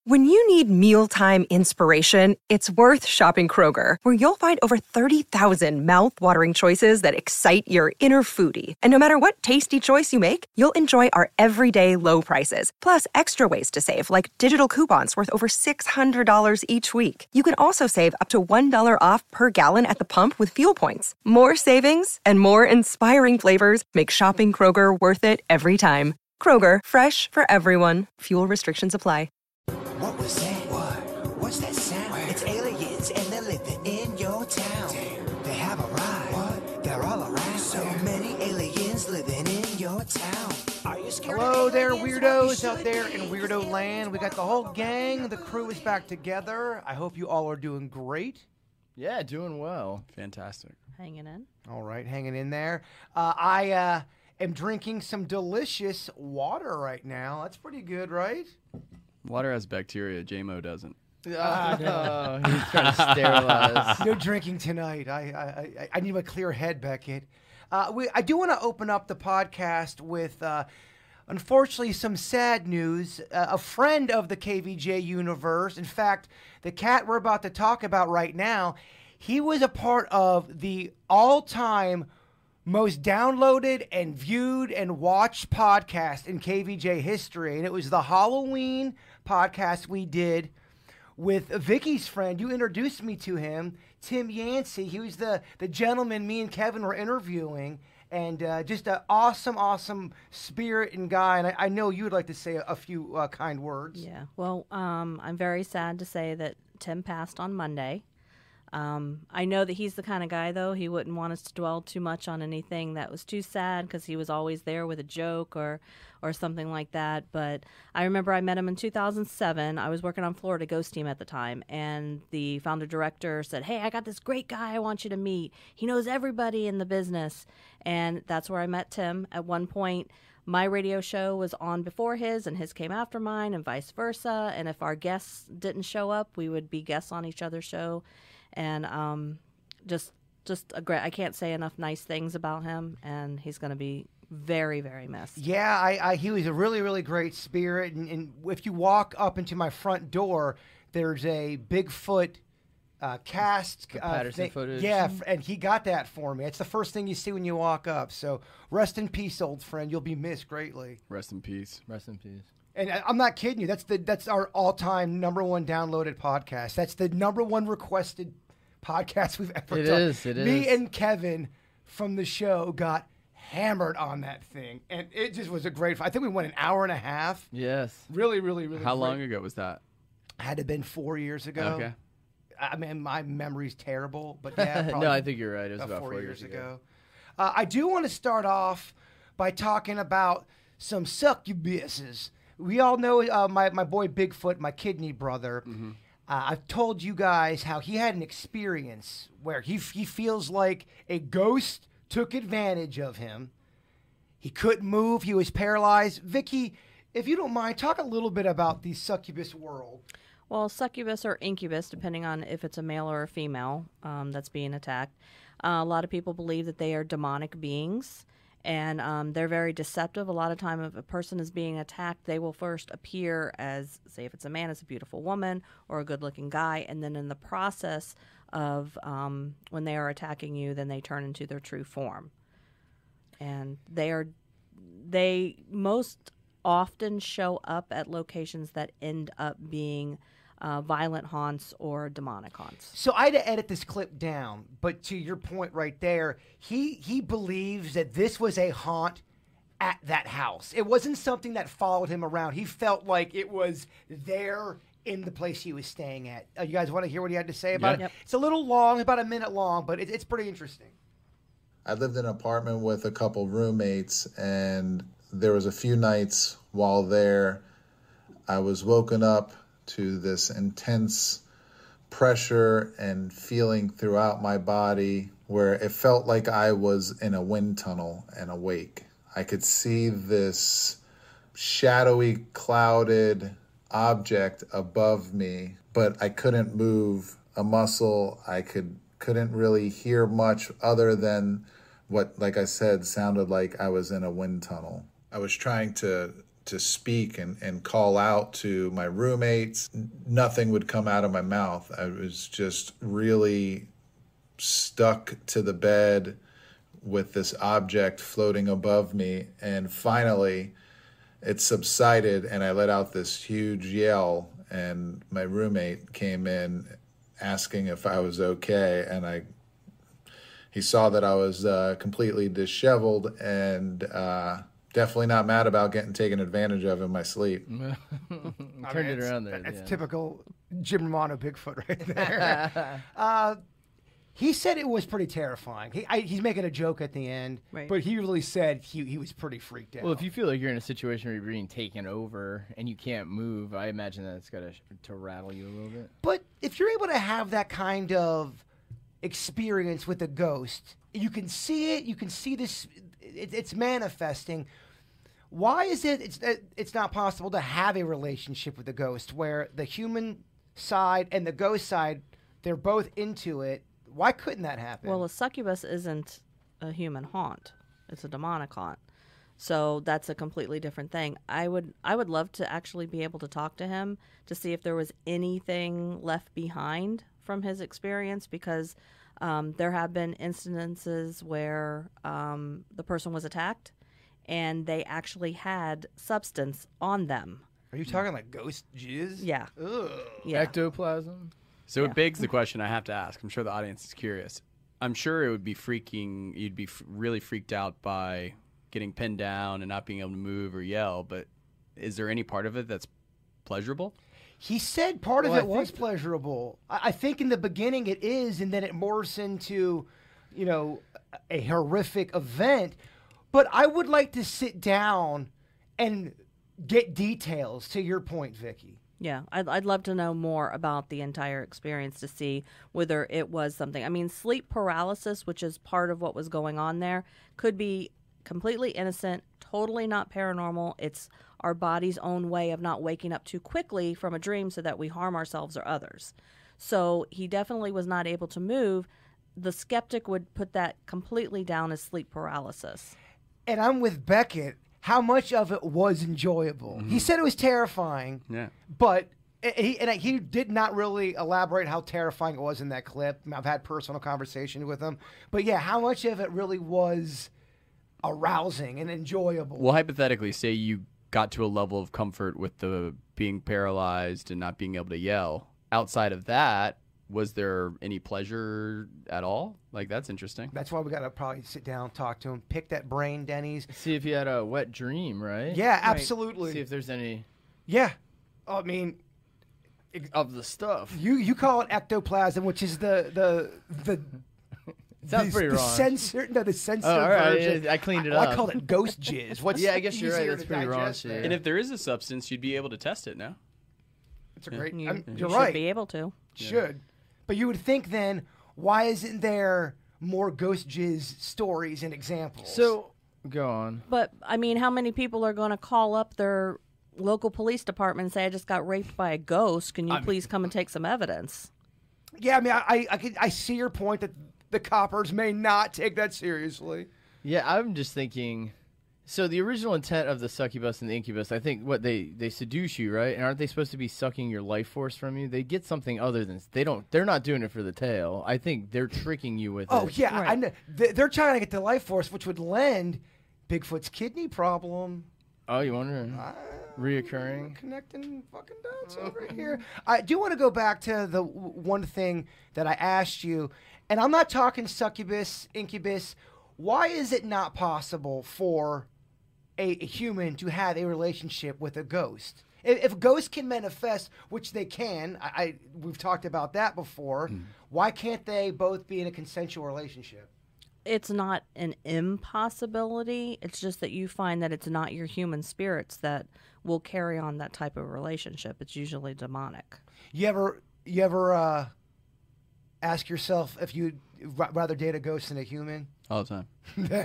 When you need mealtime inspiration, it's worth shopping Kroger, where you'll find over 30,000 mouth-watering choices that excite your inner foodie. And no matter what tasty choice you make, you'll enjoy our everyday low prices, plus extra ways to save, like digital coupons worth over $600 each week. You can also save up to $1 off per gallon at the pump with fuel points. More savings and more inspiring flavors make shopping Kroger worth it every time. Kroger, fresh for everyone. Fuel restrictions apply. What was that? What? What's that sound? Where? It's aliens and they're living in your town. Damn. They have arrived. What? They're all around. So many aliens living in your town. Are you scared? Hello there, weirdos out there in Weirdo Land. We got the whole gang. The crew is back together. I hope you all are doing great. Yeah, doing well. Fantastic. Hanging in. All right, hanging in there. I am drinking some delicious water right now. That's pretty good, right? Water has bacteria. JMO doesn't. No. He's trying to sterilize. No drinking tonight. I need a clear head, Beckett. I do want to open up the podcast with, unfortunately, some sad news. A friend of the KVJ universe, in fact, the cat we're about to talk about right now, he was a part of the all-time most downloaded and viewed and watched podcast in KVJ history, and it was the Halloween podcast we did with Vicky's friend. You introduced me to him, Tim Yancey. He was the gentleman me and Kevin were interviewing, and just an awesome spirit and guy. And I know you would like to say a few kind words. Yeah. Well, I'm very sad to say that Tim passed on Monday. I know that he's the kind of guy, though, he wouldn't want us to dwell too much on anything that was too sad because he was always there with a joke or something like that. But I remember I met him in 2007. I was working on Florida Ghost Team at the time, and the founder director said, "Hey, I got this great guy I want you to meet. He knows everybody in the business." And that's where I met Tim. At one point, my radio show was on before his, and his came after mine, and vice versa. And if our guests didn't show up, we would be guests on each other's show. And just a great. I can't say enough nice things about him, and he's going to be very, very missed. Yeah, he was a really great spirit, and if you walk up into my front door, there's a Bigfoot cast Patterson footage. Yeah, and he got that for me. It's the first thing you see when you walk up. So rest in peace, old friend. You'll be missed greatly. Rest in peace. Rest in peace. And I'm not kidding you. That's our all-time #1 downloaded podcast. That's the #1 requested podcast we've ever done. It is. Me and Kevin from the show got hammered on that thing, and it just was a great. I think we went an hour and a half. Yes. Really. How long ago was that? Had to have been 4 years ago. Okay. I mean, my memory's terrible, but yeah. No, I think you're right. It was about about 4 years ago. I do want to start off by talking about some succubuses. We all know my boy Bigfoot, my kidney brother. Mm-hmm. I've told you guys how he had an experience where he feels like a ghost took advantage of him. He couldn't move. He was paralyzed. Vicky, if you don't mind, talk a little bit about the succubus world. Well, succubus or incubus, depending on if it's a male or a female that's being attacked. A lot of people believe that they are demonic beings, and they're very deceptive. A lot of time if a person is being attacked, they will first appear as, say if it's a man, as a beautiful woman or a good-looking guy, and then in the process of when they are attacking you, then they turn into their true form. And they most often show up at locations that end up being violent haunts or demonic haunts. So I had to edit this clip down, but to your point right there, he believes that this was a haunt at that house. It wasn't something that followed him around. He felt like it was there in the place he was staying at. You guys want to hear what he had to say about it? Yep. It's a little long, about a minute long, but it's pretty interesting. I lived in an apartment with a couple roommates, and there was a few nights while there, I was woken up to this intense pressure and feeling throughout my body where it felt like I was in a wind tunnel and awake. I could see this shadowy, clouded object above me, but I couldn't move a muscle. I couldn't really hear much other than what, like I said, sounded like I was in a wind tunnel. I was trying to to speak and call out to my roommates. Nothing would come out of my mouth. I was just really stuck to the bed with this object floating above me. And finally, it subsided, and I let out this huge yell, and my roommate came in asking if I was okay, and he saw that I was completely disheveled and definitely not mad about getting taken advantage of in my sleep. Turned it around there. That's typical Jim Romano Bigfoot right there. He said it was pretty terrifying. He's making a joke at the end, Right. but he really said he was pretty freaked out. Well, if you feel like you're in a situation where you're being taken over and you can't move, I imagine that it's got to rattle you a little bit. But if you're able to have that kind of experience with a ghost, you can see it, you can see this, it's manifesting. Why is it's not possible to have a relationship with a ghost where the human side and the ghost side, they're both into it? Why couldn't that happen? Well, a succubus isn't a human haunt; it's a demonic haunt. So that's a completely different thing. I would love to actually be able to talk to him to see if there was anything left behind from his experience, because there have been incidences where the person was attacked and they actually had substance on them. Are you talking like ghost jizz? Yeah. Ugh. Yeah. Ectoplasm? So it begs the question I have to ask. I'm sure the audience is curious. I'm sure it would be freaking. You'd be really freaked out by getting pinned down and not being able to move or yell. But is there any part of it that's pleasurable? He said part of Well, it was pleasurable. I think in the beginning it is, and then it morphs into, a horrific event. But I would like to sit down and get details, to your point, Vicky. Yeah, I'd love to know more about the entire experience to see whether it was something. I mean, sleep paralysis, which is part of what was going on there, could be completely innocent, totally not paranormal. It's our body's own way of not waking up too quickly from a dream so that we harm ourselves or others. So he definitely was not able to move. The skeptic would put that completely down as sleep paralysis. And I'm with Beckett. How much of it was enjoyable? He said it was terrifying. Yeah. But he did not really elaborate how terrifying it was in that clip. I mean, I've had personal conversations with him. But yeah, how much of it really was arousing and enjoyable? Well, hypothetically, say you got to a level of comfort with the being paralyzed and not being able to yell. Outside of that, was there any pleasure at all? Like, that's interesting. That's why we got to probably sit down, talk to him, pick that brain, Denny's. See if you had a wet dream, right? Yeah, absolutely. See if there's any Yeah. I mean, of the stuff. you call it ectoplasm, which is the Sounds pretty the wrong. the censored Oh, all right. version. I cleaned it I up. called it ghost jizz. What's Yeah, I guess you're right. easier That's to pretty digest raunchy. there? And if there is a substance, you'd be able to test it now. It's a great. You you're should right. be able to. Should. But you would think then, why isn't there more ghost jizz stories and examples? So, go on. But, I mean, how many people are going to call up their local police department and say, I just got raped by a ghost. Can you please come and take some evidence? yeah, I mean, I see your point that the coppers may not take that seriously. Yeah, I'm just thinking. So the original intent of the succubus and the incubus, I think, what they seduce you, right? And aren't they supposed to be sucking your life force from you? They get something other than they're not doing it for the tail. I think they're tricking you with Oh it. yeah, Right. I know. They're trying to get the life force, which would lend Bigfoot's kidney problem. Oh, you wonder? Reoccurring. Connecting fucking dots over here. I do want to go back to the one thing that I asked you, and I'm not talking succubus, incubus. Why is it not possible for a human to have a relationship with a ghost? If ghosts can manifest, which they can, we've talked about that before. Why can't they both be in a consensual relationship? It's not an impossibility. It's just that you find that it's not your human spirits that will carry on that type of relationship. It's usually demonic. You ever ask yourself if you'd rather date a ghost than a human? All the time.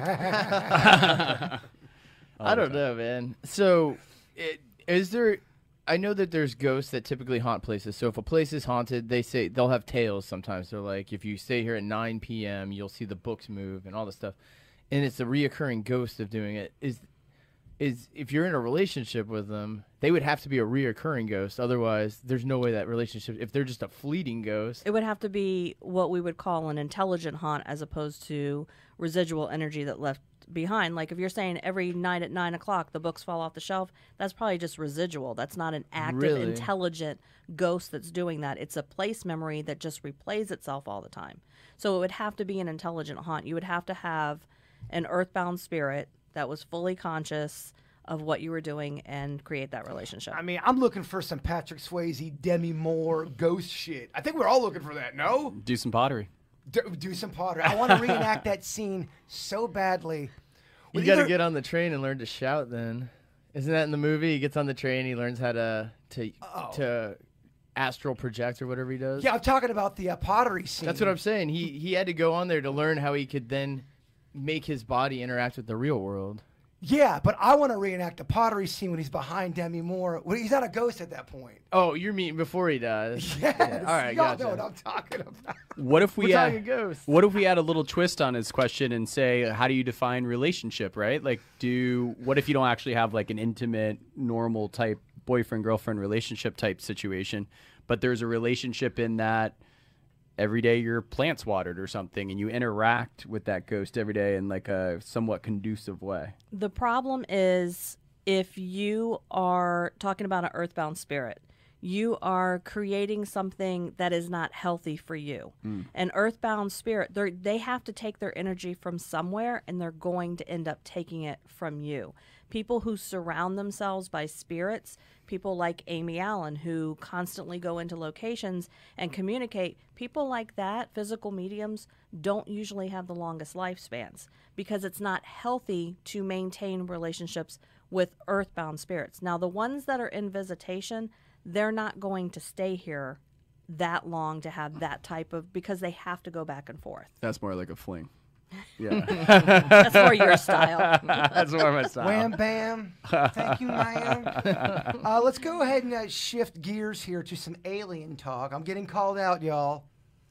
I don't know, man. So, is there? I know that there's ghosts that typically haunt places. So if a place is haunted, they say they'll have tales sometimes. They're like, if you stay here at 9 p.m., you'll see the books move and all this stuff. And it's a reoccurring ghost of doing it. is if you're in a relationship with them, they would have to be a reoccurring ghost. Otherwise, there's no way that relationship, if they're just a fleeting ghost. It would have to be what we would call an intelligent haunt as opposed to residual energy that left behind. Like if you're saying every night at 9 o'clock the books fall off the shelf, that's probably just residual. That's not an active, Really? intelligent ghost that's doing that. It's a place memory that just replays itself all the time. So it would have to be an intelligent haunt. You would have to have an earthbound spirit that was fully conscious of what you were doing and create that relationship. I mean, I'm looking for some Patrick Swayze, Demi Moore, ghost shit. I think we're all looking for that, no? Do some pottery. Do some pottery. I want to reenact that scene so badly. You got to get on the train and learn to shout then. Isn't that in the movie? He gets on the train, he learns how to astral project or whatever he does. Yeah, I'm talking about the pottery scene. That's what I'm saying. He had to go on there to learn how he could then make his body interact with the real world. Yeah, but I want to reenact the pottery scene when he's behind Demi Moore. When he's not a ghost at that point. Oh, you're meeting before he does. Yes. Yeah. All right, Y'all gotcha. know what I'm talking about. What if we We're talking ghosts. What if we add a little twist on his question and say, how do you define relationship, right? Like, what if you don't actually have like an intimate, normal type boyfriend-girlfriend relationship type situation, but there's a relationship in that every day your plant's watered or something and you interact with that ghost every day in like a somewhat conducive way? The problem is if you are talking about an earthbound spirit, you are creating something that is not healthy for you. An earthbound spirit, they have to take their energy from somewhere, and they're going to end up taking it from you. People who surround themselves by spirits, people like Amy Allen, who constantly go into locations and communicate, people like that, physical mediums, don't usually have the longest lifespans because it's not healthy to maintain relationships with earthbound spirits. Now, the ones that are in visitation, they're not going to stay here that long to have that type of, because they have to go back and forth. That's more like a fling. Yeah. That's more your style. That's more my style. Wham, bam. Thank you, ma'am. Let's go ahead and shift gears here to some alien talk. I'm getting called out, y'all.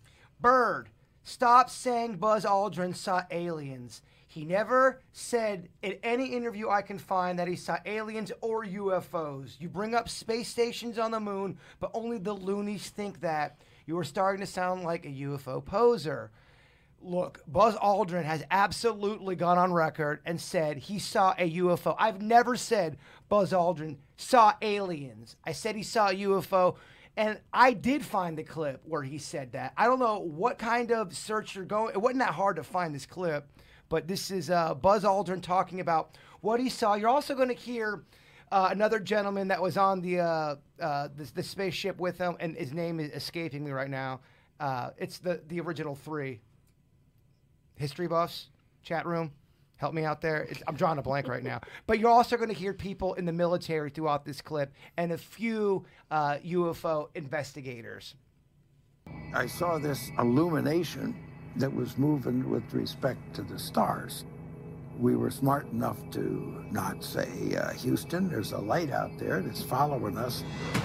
Bird, stop saying Buzz Aldrin saw aliens. He never said in any interview I can find that he saw aliens or UFOs. You bring up space stations on the moon, but only the loonies think that. You are starting to sound like a UFO poser. Look, Buzz Aldrin has absolutely gone on record and said he saw a UFO. I've never said Buzz Aldrin saw aliens. I said he saw a UFO, and I did find the clip where he said that. I don't know what kind of search you're going. It wasn't that hard to find this clip, but this is Buzz Aldrin talking about what he saw. You're also going to hear another gentleman that was on the spaceship with him, and his name is escaping me right now. It's the original three. History buffs, chat room, help me out there. I'm drawing a blank right now. But you're also going to hear people in the military throughout this clip and a few UFO investigators. I saw this illumination that was moving with respect to the stars. We were smart enough to not say, Houston, there's a light out there that's following us.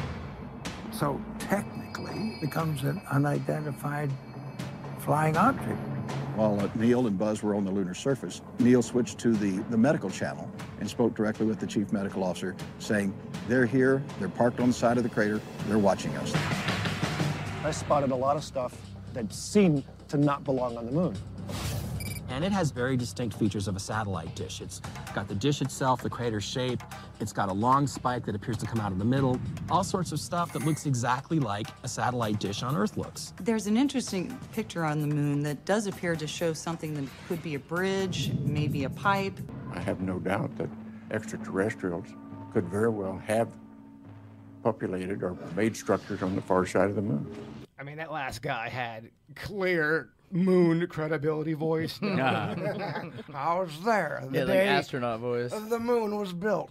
So technically, it becomes an unidentified flying object. While Neil and Buzz were on the lunar surface, Neil switched to the medical channel and spoke directly with the chief medical officer, saying, they're here, they're parked on the side of the crater, they're watching us. I spotted a lot of stuff that seemed to not belong on the moon. And it has very distinct features of a satellite dish. It's got the dish itself, the crater shape. It's got a long spike that appears to come out of the middle. All sorts of stuff that looks exactly like a satellite dish on Earth looks. There's an interesting picture on the moon that does appear to show something that could be a bridge, maybe a pipe. I have no doubt that extraterrestrials could very well have populated or made structures on the far side of the moon. I mean, that last guy had clear moon credibility voice. I was there the day like astronaut voice. The moon was built.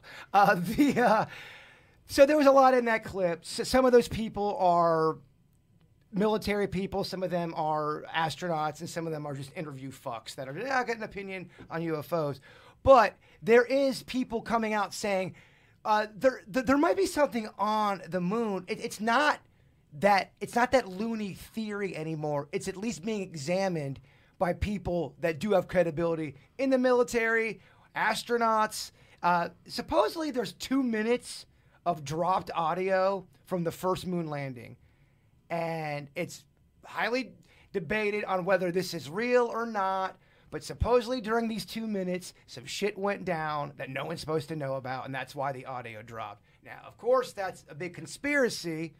So there was a lot in that clip. So some of those people are military people. Some of them are astronauts, and some of them are just interview fucks that are got an opinion on UFOs. But there is people coming out saying there might be something on the moon. It's not that loony theory anymore. It's at least being examined by people that do have credibility in the military, astronauts, Supposedly, there's 2 minutes of dropped audio from the first moon landing, and it's highly debated on whether this is real or not. But supposedly, during these 2 minutes, some shit went down that no one's supposed to know about, and that's why the audio dropped. Now, of course, that's a big conspiracy,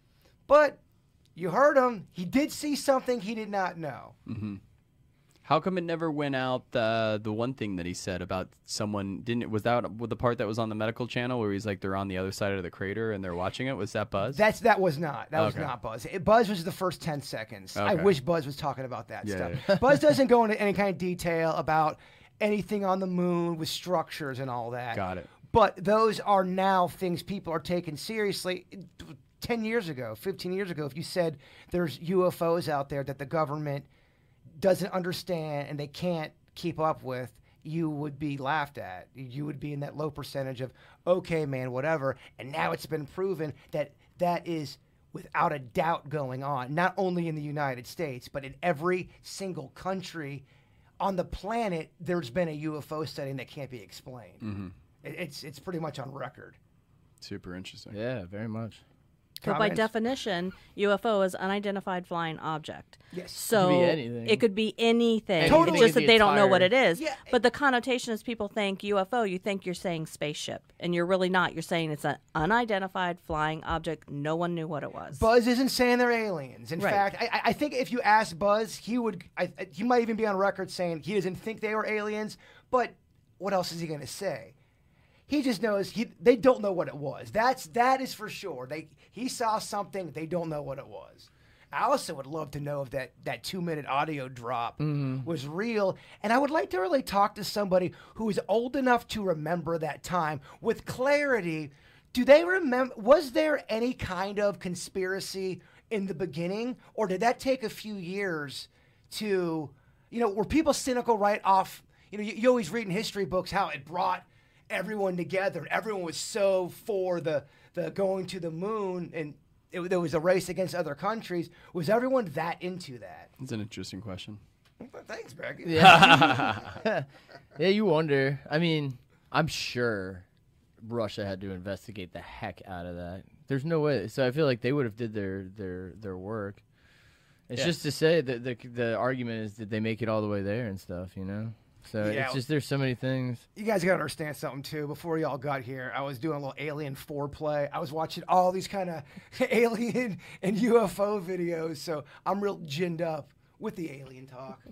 but you heard him. He did see something he did not know. Mm-hmm. How come it never went out? The one thing that he said about someone was that the part that was on the medical channel where he's like they're on the other side of the crater and they're watching it? Was that Buzz? That was not. That was Okay. not Buzz. Buzz was the first 10 seconds. I Okay. wish Buzz was talking about that Yeah, stuff. yeah. Buzz doesn't go into any kind of detail about anything on the moon with structures and all that. Got it. But those are now things people are taking seriously. 10 years ago, 15 years ago, if you said there's UFOs out there that the government doesn't understand and they can't keep up with, you would be laughed at. You would be in that low percentage of, okay, man, whatever. And now it's been proven that that is without a doubt going on, not only in the United States, but in every single country on the planet. There's been a UFO sighting that can't be explained. Mm-hmm. It's pretty much on record. Super interesting. Yeah, very much. So by Comments? definition, UFO is unidentified flying object. Yes. So It could be anything. it could be anything. Totally. It's just that they don't know what it entire- is. But the connotation is people think UFO, you think you're saying spaceship. And you're really not. You're saying it's an unidentified flying object. No one knew what it was. Buzz isn't saying they're aliens. In Right. fact, I think if you ask Buzz, he might even be on record saying he doesn't think they were aliens. But what else is he going to say? He just knows they don't know what it was. That is for sure. He saw something, they don't know what it was. Allison would love to know if that 2-minute audio drop was real. And I would like to really talk to somebody who is old enough to remember that time with clarity. Do they remember? Was there any kind of conspiracy in the beginning, or did that take a few years to, were people cynical right off? You always read in history books how it brought everyone together, and everyone was so for the going to the moon, and there was a race against other countries. Was everyone that into that? That's an interesting question. Thanks, Becky. Yeah. Yeah, you wonder. I mean, I'm sure Russia had to investigate the heck out of that. There's no way. So I feel like they would have did their work. It's just to say that the argument is, did they make it all the way there and stuff, So Yeah. it's just, there's so many things. You guys got to understand something, too. Before y'all got here, I was doing a little alien foreplay. I was watching all these kind of alien and UFO videos, so I'm real ginned up with the alien talk.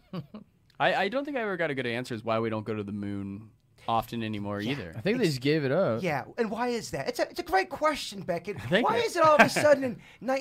I don't think I ever got a good answer as why we don't go to the moon often anymore either. I think they just gave it up. Yeah, and why is that? It's a great question, Beckett. Thank Why you. is it all of a sudden?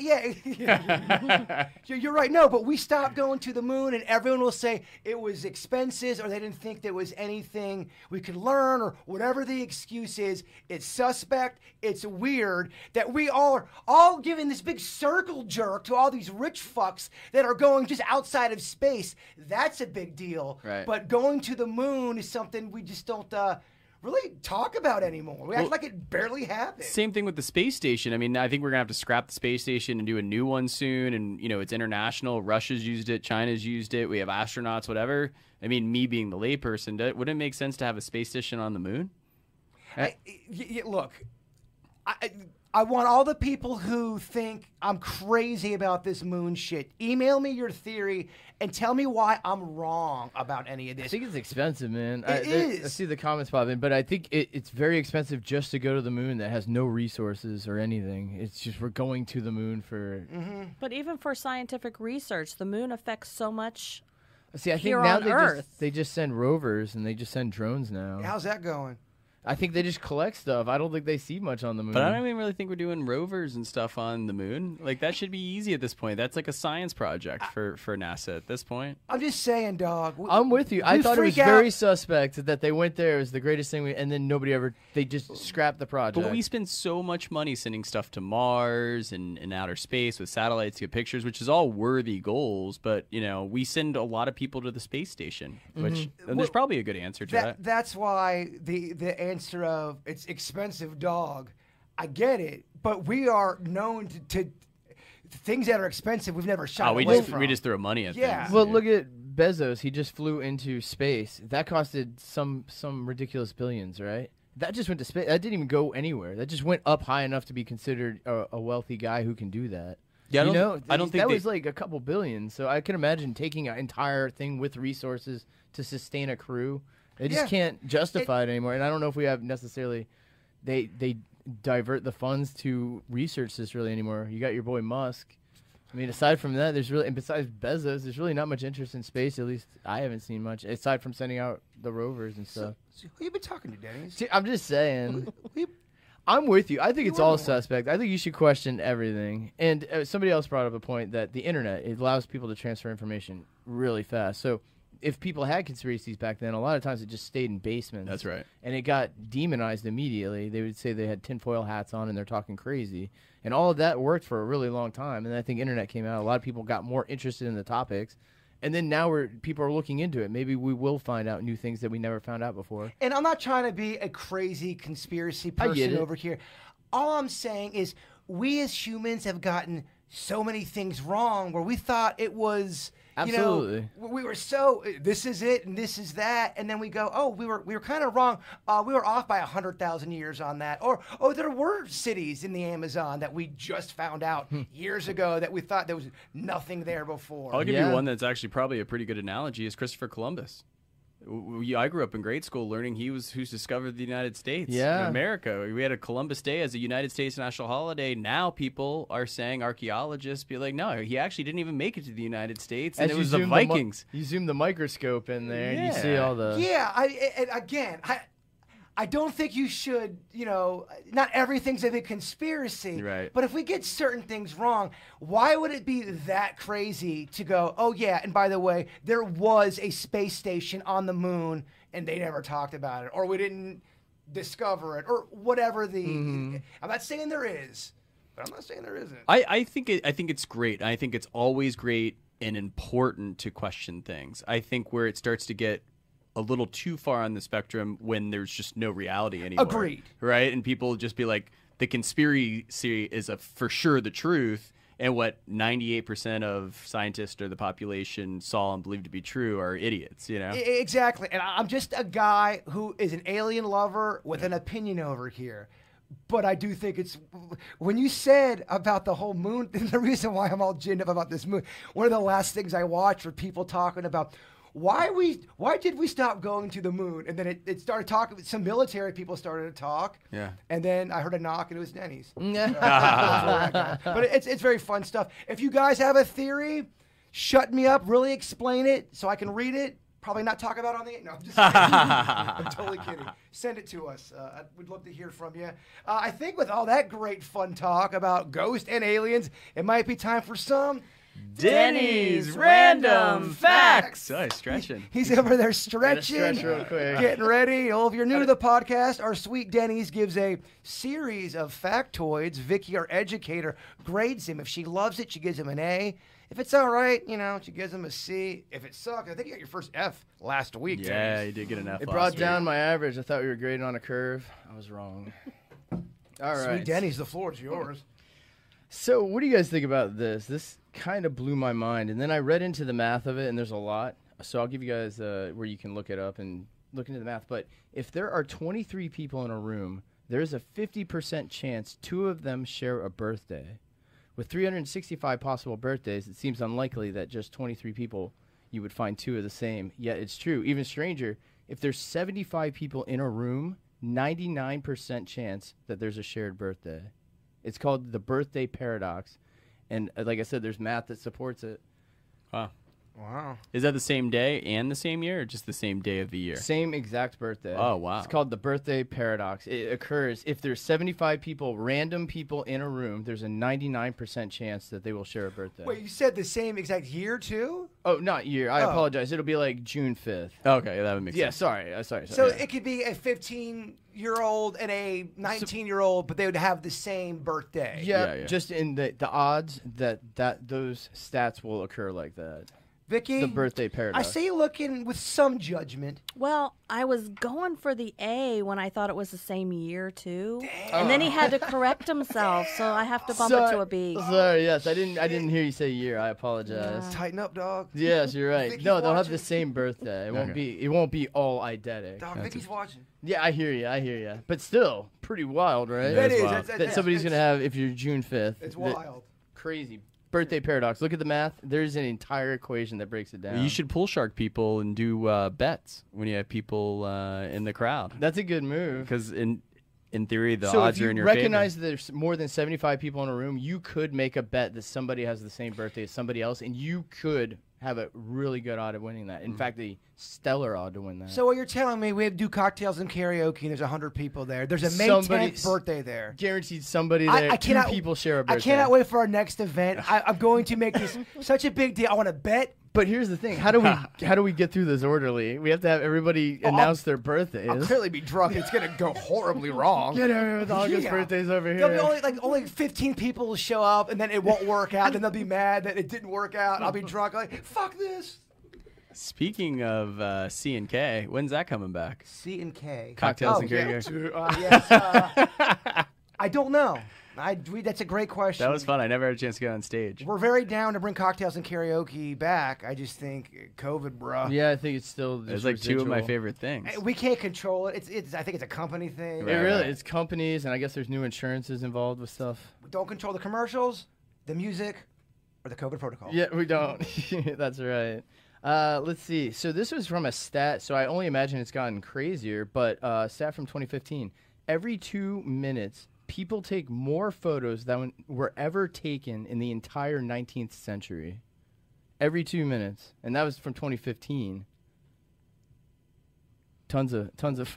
You're right. No, but we stopped going to the moon, and everyone will say it was expenses, or they didn't think there was anything we could learn, or whatever the excuse is. It's suspect. It's weird that we are all giving this big circle jerk to all these rich fucks that are going just outside of space. That's a big deal. Right. But going to the moon is something we just don't really talk about anymore. We act like it barely happened. Same thing with the space station. I mean, I think we're gonna have to scrap the space station and do a new one soon. And it's international. Russia's used it. China's used it. We have astronauts. Whatever. I mean, me being the layperson, wouldn't it make sense to have a space station on the moon? Look, I want all the people who think I'm crazy about this moon shit. Email me your theory and tell me why I'm wrong about any of this. I think it's expensive, man. It is. I see the comments pop in, but I think it's very expensive just to go to the moon that has no resources or anything. It's just we're going to the moon for... But even for scientific research, the moon affects so much See, I think here now on Earth. they just send rovers and they just send drones now. How's that going? I think they just collect stuff. I don't think they see much on the moon. But I don't even really think we're doing rovers and stuff on the moon. Like, that should be easy at this point. That's like a science project for NASA at this point. I'm just saying, dog. I'm with you. I we thought it was freak out. very suspect that they went there. It was the greatest thing, and then they just scrapped the project. But we spend so much money sending stuff to Mars and outer space with satellites to get pictures, which is all worthy goals. But, we send a lot of people to the space station, which and there's probably a good answer to that. That's why the answer of it's expensive, dog. I get it, but we are known to things that are expensive. We've never shot we away just from. we just throw money at things. Well, look at Bezos. He just flew into space. That costed some ridiculous billions, right? That just went to space. That didn't even go anywhere. That just went up high enough to be considered a wealthy guy who can do that. Yeah, I don't think that was like a couple billion. So I can imagine taking an entire thing with resources to sustain a crew. They just can't justify it anymore. And I don't know if we have necessarily they divert the funds to research this really anymore. You got your boy Musk. I mean, aside from that, and besides Bezos, there's really not much interest in space. At least I haven't seen much, aside from sending out the rovers and stuff. So who you been talking to, Denny? See, I'm just saying. I'm with you. I think it's all suspect. I think you should question everything. And somebody else brought up a point that the internet, it allows people to transfer information really fast. So if people had conspiracies back then, a lot of times it just stayed in basements. That's right. And it got demonized immediately. They would say they had tinfoil hats on and they're talking crazy. And all of that worked for a really long time. And I think internet came out. A lot of people got more interested in the topics. And then now people are looking into it. Maybe we will find out new things that we never found out before. And I'm not trying to be a crazy conspiracy person over here. All I'm saying is we as humans have gotten so many things wrong where we thought it was, absolutely. We were so, this is it and this is that. And then we go, oh, we were kind of wrong. We were off by 100,000 years on that. Or, oh, there were cities in the Amazon that we just found out years ago that we thought there was nothing there before. I'll give you one that's actually probably a pretty good analogy is Christopher Columbus. I grew up in grade school learning he was who's discovered the United States. Yeah. In America. We had a Columbus Day as a United States national holiday. Now people are saying, archaeologists be like, no, he actually didn't even make it to the United States. And it was the Vikings. You zoom the microscope in there and you see all the... Yeah, I don't think you should, not everything's a big conspiracy. Right. But if we get certain things wrong, why would it be that crazy to go, oh, yeah, and by the way, there was a space station on the moon and they never talked about it, or we didn't discover it, or whatever the... I'm not saying there is, but I'm not saying there isn't. I think it's great. I think it's always great and important to question things. I think where it starts to get a little too far on the spectrum when there's just no reality anymore. Agreed. Right? And people just be like, the conspiracy is for sure the truth, and what 98% of scientists or the population saw and believed to be true are idiots, Exactly. And I'm just a guy who is an alien lover with an opinion over here. But I do think it's, when you said about the whole moon, the reason why I'm all ginned up about this moon, one of the last things I watched were people talking about, why did we stop going to the moon? And then it started talking. Some military people started to talk. Yeah. And then I heard a knock, and it was Denny's. But it's very fun stuff. If you guys have a theory, shut me up. Really explain it so I can read it. Probably not talk about it on the... No, I'm just kidding. I'm totally kidding. Send it to us. We'd love to hear from you. I think with all that great fun talk about ghosts and aliens, it might be time for some... Denny's Random Facts. Oh, he's stretching. He's over there stretching, stretch real quick. Getting ready. Well, if you're new to the podcast, our sweet Denny's gives a series of factoids. Vicky, our educator, grades him. If she loves it, she gives him an A. If it's all right, she gives him a C. If it sucks, I think you got your first F last week. Yeah, Denny's. you did get an F. It brought down my average. I thought we were grading on a curve. I was wrong. All right. Sweet Denny's, the floor is yours. So what do you guys think about this? This kind of blew my mind. And then I read into the math of it, and there's a lot. So I'll give you guys where you can look it up and look into the math. But if there are 23 people in a room, there's a 50% chance 2 of them share a birthday. With 365 possible birthdays, it seems unlikely that just 23 people you would find 2 of the same. Yet it's true. Even stranger, if there's 75 people in a room, 99% chance that there's a shared birthday. It's called the birthday paradox. And like I said, there's math that supports it. Wow. Is that the same day and the same year, or just the same day of the year? Same exact birthday. Oh, wow. It's called the birthday paradox. It occurs if there's 75 people, random people in a room, there's a 99% chance that they will share a birthday. Wait, you said the same exact year, too? Oh, not year. I apologize. It'll be like June 5th. Okay, that would make sense. Yeah, sorry. So it could be a 15-year-old and a 19-year-old, but they would have the same birthday. Yeah. Just in the odds that those stats will occur like that. Vicky? The birthday paradox. I see you looking with some judgment. Well, I was going for the A when I thought it was the same year too, and then he had to correct himself, so I have to bump it to a B. Sorry, yes, I didn't hear you say year. I apologize. Tighten up, dog. Yes, you're right. Vicky's No, they'll have watching. the same birthday. It won't be all eidetic. Dog, Vicky's watching. Yeah, I hear you. But still, pretty wild, right? That is. That somebody's gonna have if you're June 5th. It's wild. Crazy. Birthday paradox. Look at the math. There's an entire equation that breaks it down. You should pull shark people and do bets when you have people in the crowd. That's a good move. Because in theory, the so odds if you are in your recognize favor. that there's more than 75 people in a room, you could make a bet that somebody has the same birthday as somebody else, and you could have a really good odd of winning that. In fact, a stellar odd to win that. So what you're telling me, we have to do cocktails and karaoke, and there's 100 people there. There's a May Somebody- 10th birthday there. Guaranteed somebody there. Two people share a birthday. I cannot wait for our next event. I'm going to make this such a big deal. I want to bet. But here's the thing: how do we get through this orderly? We have to have everybody announce their birthdays. I'll clearly be drunk. It's gonna go horribly wrong. Get over with August birthdays over here. There'll be only 15 people will show up, and then it won't work out. Then they'll be mad that it didn't work out. I'll be drunk. Like, fuck this. Speaking of C and K, when's that coming back? C and K. Cocktails and karaoke. Yes. I don't know. That's a great question. That was fun. I never had a chance to get on stage. We're very down to bring cocktails and karaoke back. I just think COVID, bro. Yeah, I think it's still. It's like two of my favorite things. We can't control it. I think it's a company thing. It's companies, and I guess there's new insurances involved with stuff. We don't control the commercials, the music, or the COVID protocol. Yeah, we don't. That's right. Let's see. So this was from a stat. So I only imagine it's gotten crazier, but stat from 2015. Every 2 minutes, people take more photos than were ever taken in the entire 19th century. Every 2 minutes, and that was from 2015. Tons of.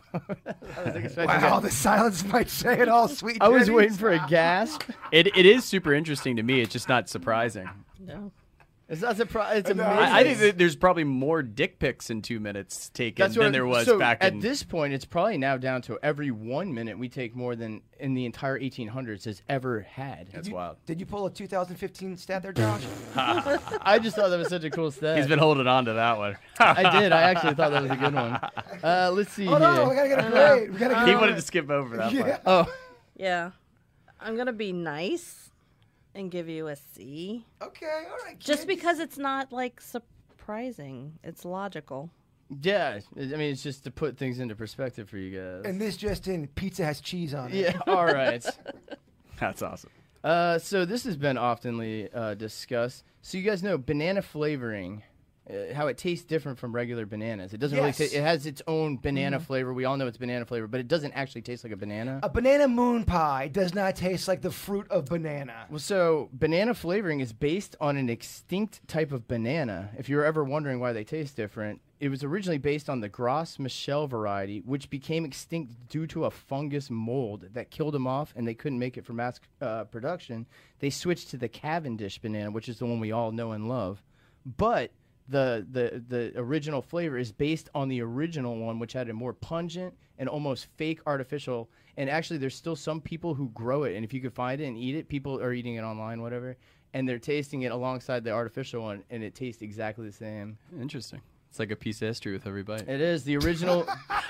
Wow, the silence might say it all, sweet. I was Jenny. waiting for a gasp. It is super interesting to me. It's just not surprising. No. It's not surprising. It's amazing. I think that there's probably more dick pics in 2 minutes taken than there was back in. At this point, it's probably now down to every 1 minute we take more than in the entire 1800s has ever had. That's wild. Did you pull a 2015 stat there, Josh? I just thought that was such a cool stat. He's been holding on to that one. I did. I actually thought that was a good one. Let's see Oh here. no, we gotta get a grade. We gotta get He a wanted to skip over that part. Oh, Yeah. I'm going to be nice and give you a C. Okay, all right. Just because it's not, like, surprising. It's logical. yeah. I mean, it's just to put things into perspective for you guys. And this just in, pizza has cheese on it. Yeah. All right. That's awesome. So this has been oftenly discussed. So you guys know banana flavoring, how it tastes different from regular bananas. It doesn't really taste. It has its own banana flavor. We all know it's banana flavor, but it doesn't actually taste like a banana. A banana moon pie does not taste like the fruit of banana. Well, so banana flavoring is based on an extinct type of banana. If you're ever wondering why they taste different, it was originally based on the Gros Michel variety, which became extinct due to a fungus mold that killed them off, and they couldn't make it for mass production. They switched to the Cavendish banana, which is the one we all know and love. But the original flavor is based on the original one, which had a more pungent and almost fake artificial. And actually, there's still some people who grow it, and if you could find it and eat it, people are eating it online, whatever, and they're tasting it alongside the artificial one, and it tastes exactly the same. Interesting. It's like a piece of history with every bite. It is the original.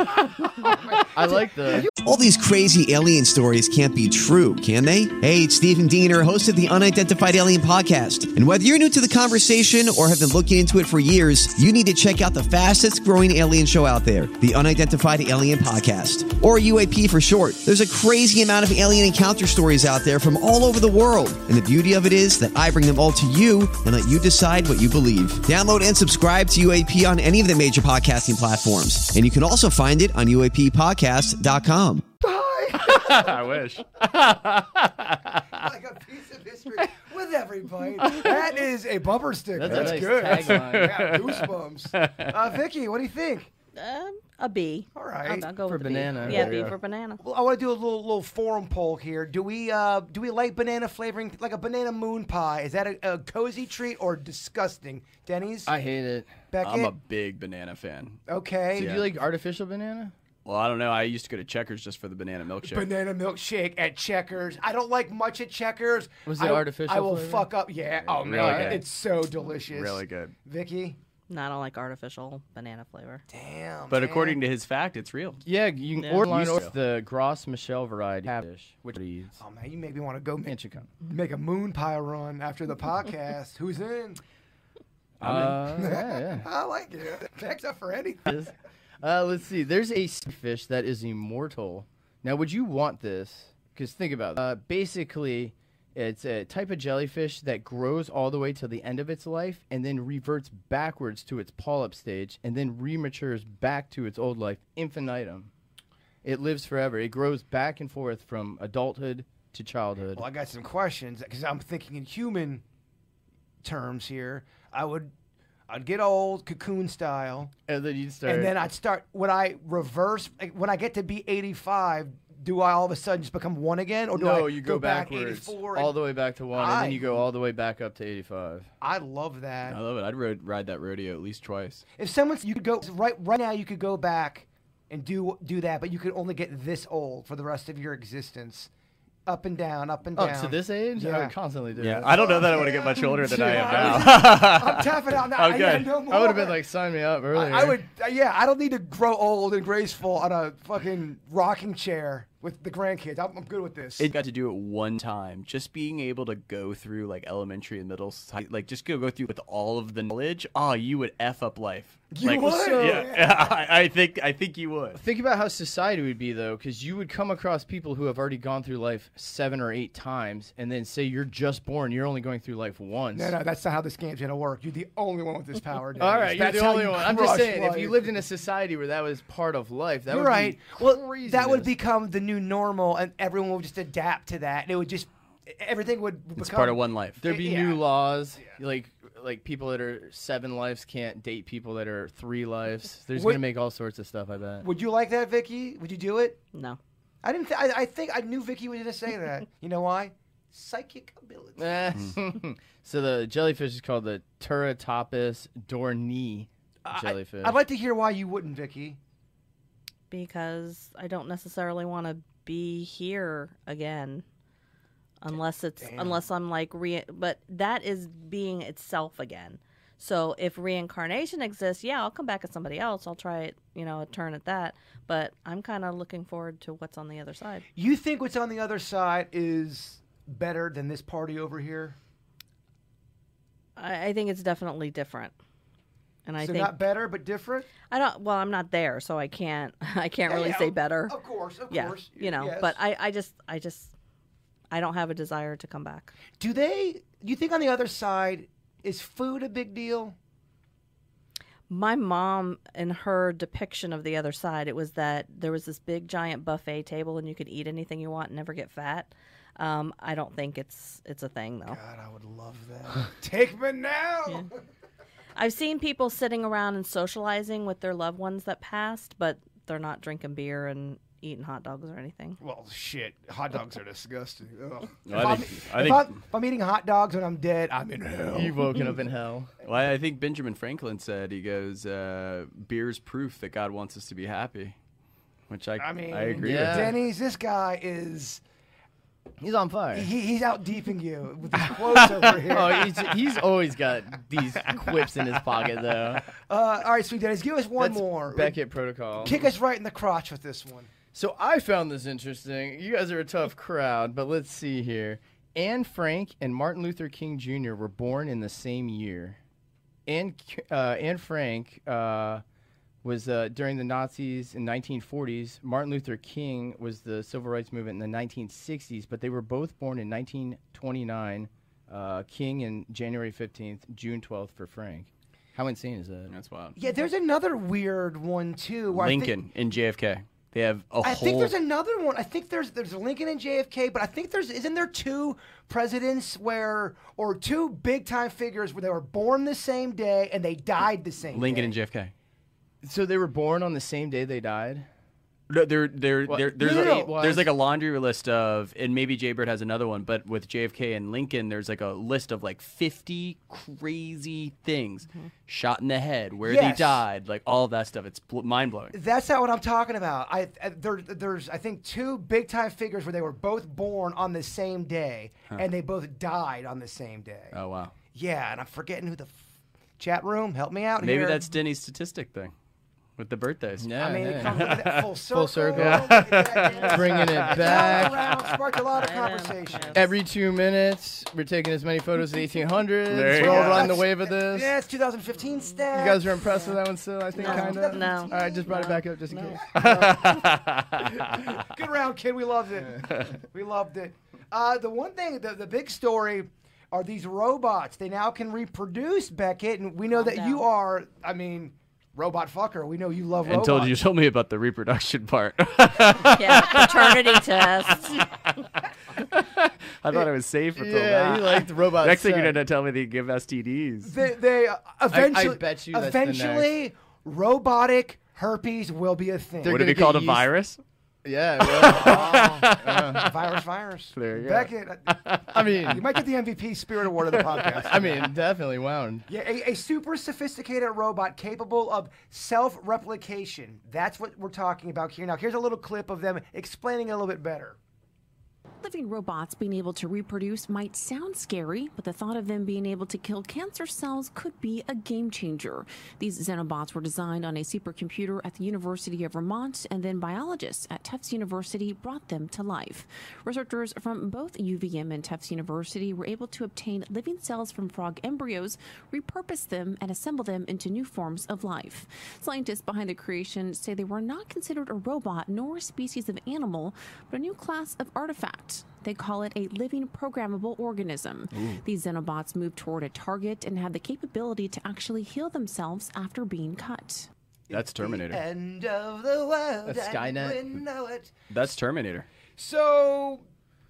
I like the. All these crazy alien stories can't be true, can they? Hey, it's Stephen Diener, host of the Unidentified Alien Podcast. And whether you're new to the conversation or have been looking into it for years, you need to check out the fastest growing alien show out there, the Unidentified Alien Podcast, or UAP for short. There's a crazy amount of alien encounter stories out there from all over the world. And the beauty of it is that I bring them all to you and let you decide what you believe. Download and subscribe to UAP on any of the major podcasting platforms. And you can also find it on UAPpodcast.com. I wish. Like a piece of history with every bite. That is a bumper sticker. That's a nice good. tagline. Yeah, goosebumps. Vicky, what do you think? A B. All right. I'll go For with a banana. B. Yeah, There B you go. for banana. Well, I want to do a little forum poll here. Do we like banana flavoring, like a banana moon pie? Is that a cozy treat or disgusting? Denny's? I hate it. Beckett? I'm a big banana fan. Okay. So do you like artificial banana? Well, I don't know. I used to go to Checkers just for the banana milkshake. Banana milkshake at Checkers. I don't like much at Checkers. Was it artificial I will flavor? fuck up. Yeah. Oh, Really man. good. It's so delicious. Really good. Vicky? No, I don't like artificial banana flavor. Damn. But man. according to his fact, it's real. Yeah, you can Yeah. order Used to. the Gros Michel variety fish, which Oh, man, you make me want to go Chicken. make a moon pie run after the podcast. Who's in? Yeah. I like it. Thanks up for anything. Let's see. There's a fish that is immortal. Now, would you want this? Because think about it. Basically, it's a type of jellyfish that grows all the way to the end of its life and then reverts backwards to its polyp stage and then rematures back to its old life, infinitum. It lives forever. It grows back and forth from adulthood to childhood. Well, I got some questions because I'm thinking in human terms here. I'd get old, cocoon style. And then you'd start. And then I'd start, when I get to be 85, do I all of a sudden just become one again? Or do no, I you go back backwards 84 all the way back to 1, and then you go all the way back up to 85. I love that. I love it. I'd ride that rodeo at least twice. If you could go, right now you could go back and do that, but you could only get this old for the rest of your existence. Up and down, up and down. Oh, to this age? Yeah. I would constantly do Yeah, that. I don't know that I want to get much older than I am now. I'm tapping out now. Okay. Yeah, no more. I would have been like, sign me up earlier. I would, I don't need to grow old and graceful on a fucking rocking chair with the grandkids. I'm good with this. It got to do it one time. Just being able to go through like elementary and middle, like just go through with all of the knowledge. Oh, you would F up life. You like, would? Yeah, I think you would. Think about how society would be, though, because you would come across people who have already gone through life 7 or 8 times, and then say you're just born, you're only going through life once. No, that's not how this game's gonna work. You're the only one with this power. All right, you're That's the how only you one. I'm just crush saying, life. if you lived in a society where that was part of life, that You're would right. be Well, that would craziness. become the new normal, and everyone would just adapt to that. And it would just everything would become. It's part of one life. There'd be Yeah. new laws, like people that are 7 lives can't date people that are 3 lives. There's Would- gonna make all sorts of stuff, I bet. Would you like that, Vicky? Would you do it? No. I didn't. I think I knew Vicky was gonna say that. You know why? Psychic ability. So the jellyfish is called the Turritopus dorni jellyfish. I'd like to hear why you wouldn't, Vicky. Because I don't necessarily want to be here again. Unless I'm like but that is being itself again. So if reincarnation exists, yeah, I'll come back as somebody else. I'll try it, a turn at that. But I'm kind of looking forward to what's on the other side. You think what's on the other side is better than this party over here? I think it's definitely different. And I So think not better, but different. well, I'm not there, so I can't really say better. Of course, Yes. But I just I don't have a desire to come back. do you think on the other side is food a big deal? My mom, in her depiction of the other side, it was that there was this big giant buffet table and you could eat anything you want and never get fat. I don't think it's a thing though. God, I would love that. Take me now. Yeah. I've seen people sitting around and socializing with their loved ones that passed, but they're not drinking beer and eating hot dogs or anything. Well, shit, hot dogs are disgusting. Ugh. Well, If I'm eating hot dogs when I'm dead, I'm in hell. You've woken up in hell. Well, I think Benjamin Franklin said, he goes, beer's proof that God wants us to be happy, which I agree with. Denny's, this guy is... He's on fire. He's out deeping you with his quotes over here. Oh, he's always got these quips in his pocket, though. All right, Sweet Dennis, give us one That's more. Beckett protocol. Kick us right in the crotch with this one. So I found this interesting. You guys are a tough crowd, but let's see here. Anne Frank and Martin Luther King Jr. were born in the same year. Anne Frank was during the Nazis in 1940s. Martin Luther King was the civil rights movement in the 1960s, but they were both born in 1929. King in January 15th, June 12th for Frank. How insane is that? That's wild. Yeah, there's another weird one, too. Where Lincoln and JFK. They have I think there's another one. I think there's Lincoln and JFK, but I think isn't there 2 presidents or 2 big time figures where they were born the same day and they died the same Lincoln day? and JFK. So they were born on the same day they died? No, there's No. like a laundry list of, and maybe Jaybird has another one, but with JFK and Lincoln, there's like a list of like 50 crazy things. Shot in the head, where they Yes. died, like all of that stuff. It's mind blowing. That's not what I'm talking about. There's I think 2 big time figures where they were both born on the same day and they both died on the same day. Oh wow. Yeah, and I'm forgetting who the chat room. Help me out Maybe here. that's Denny's statistic thing with the birthdays. Yeah, I mean, it yeah. comes with that full circle. Full circle. Yeah. Bringing it back. Around, sparked a lot of conversation. Every 2 minutes, we're taking as many photos of the 1800s. There you We're all go. riding the wave of this. Yeah, it's 2015 stats. You guys are impressed with that one still, I think, No. kind of? No. All right, just brought it back up just in case. Good round, kid. We loved it. We loved it. The one thing, the big story are these robots. They now can reproduce, Beckett, and we know that you are, I mean, robot fucker. We know you love robots. Until you told me about the reproduction part. Yeah, paternity test. I thought it was safe until Yeah, that. you liked robot Next thing you're sex. going to tell me they give STDs. They eventually, I bet you that's the eventually, robotic herpes will be a thing. They're Would it be gonna called a get used- virus? Yeah, well, Virus. There you go. Beckett, I mean, you might get the MVP Spirit Award of the podcast. I mean, definitely wound. Yeah, a super sophisticated robot capable of self-replication. That's what we're talking about here. Now, here's a little clip of them explaining it a little bit better. Living robots being able to reproduce might sound scary, but the thought of them being able to kill cancer cells could be a game changer. These Xenobots were designed on a supercomputer at the University of Vermont, and then biologists at Tufts University brought them to life. Researchers from both UVM and Tufts University were able to obtain living cells from frog embryos, repurpose them, and assemble them into new forms of life. Scientists behind the creation say they were not considered a robot nor a species of animal, but a new class of artifact. They call it a living programmable organism. These Xenobots move toward a target and have the capability to actually heal themselves after being cut. That's Terminator. End of the world. That's Skynet. and we know it. That's Terminator. So,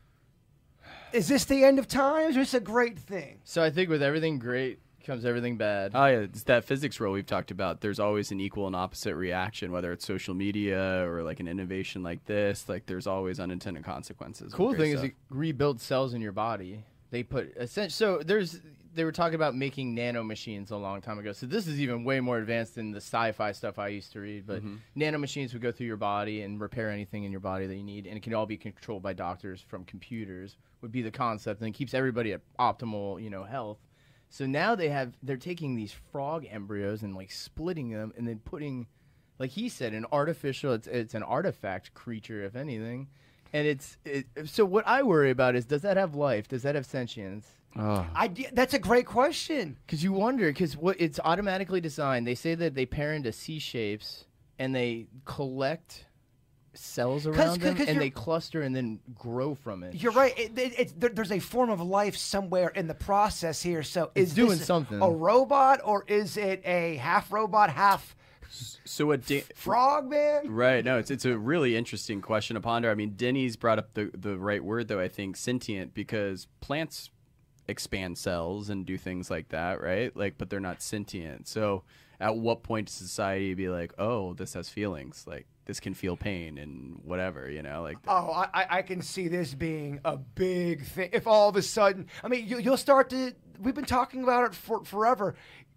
is this the end of times, or is this a great thing? So I think with everything great comes everything bad. Oh, yeah. It's that physics rule we've talked about. There's always an equal and opposite reaction, whether it's social media or like an innovation like this. Like, there's always unintended consequences. Cool with thing great is stuff. it rebuilds cells in your body. They put so they were talking about making nanomachines a long time ago. So this is even way more advanced than the sci-fi stuff I used to read. But nanomachines would go through your body and repair anything in your body that you need, and it can all be controlled by doctors from computers. Would be the concept, and it keeps everybody at optimal, health. So now they're taking these frog embryos and like splitting them, and then putting, like he said, an artificial. It's an artifact creature, if anything. And so what I worry about is, does that have life? Does that have sentience? Oh. That's a great question. Because you wonder, because it's automatically designed. They say that they pair into C shapes and they collect cells around them, and they cluster and then grow from it. You're right. There's a form of life somewhere in the process here. So It's is doing this something. a robot, or is it a half robot, half So what? frog, man? Right. No, it's a really interesting question to ponder. I mean, Denny's brought up the right word, though, I think, sentient, because plants expand cells and do things like that, right? Like, but they're not sentient. So at what point does society be like, oh, this has feelings? Like, this can feel pain and whatever, like. Oh, I can see this being a big thing. If all of a sudden, I mean, you'll start to. We've been talking about it for forever.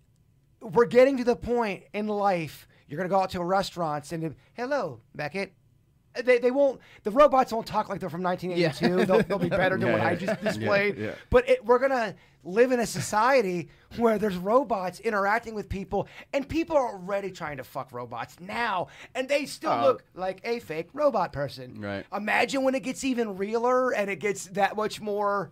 We're getting to the point in life. You're gonna go out to a restaurant and hello, Beckett. They won't. The robots won't talk like they're from 1982. Yeah. They'll be better than what I just displayed. Yeah. But we're gonna live in a society where there's robots interacting with people, and people are already trying to fuck robots now, and they still look like a fake robot person. Right. Imagine when it gets even realer and it gets that much more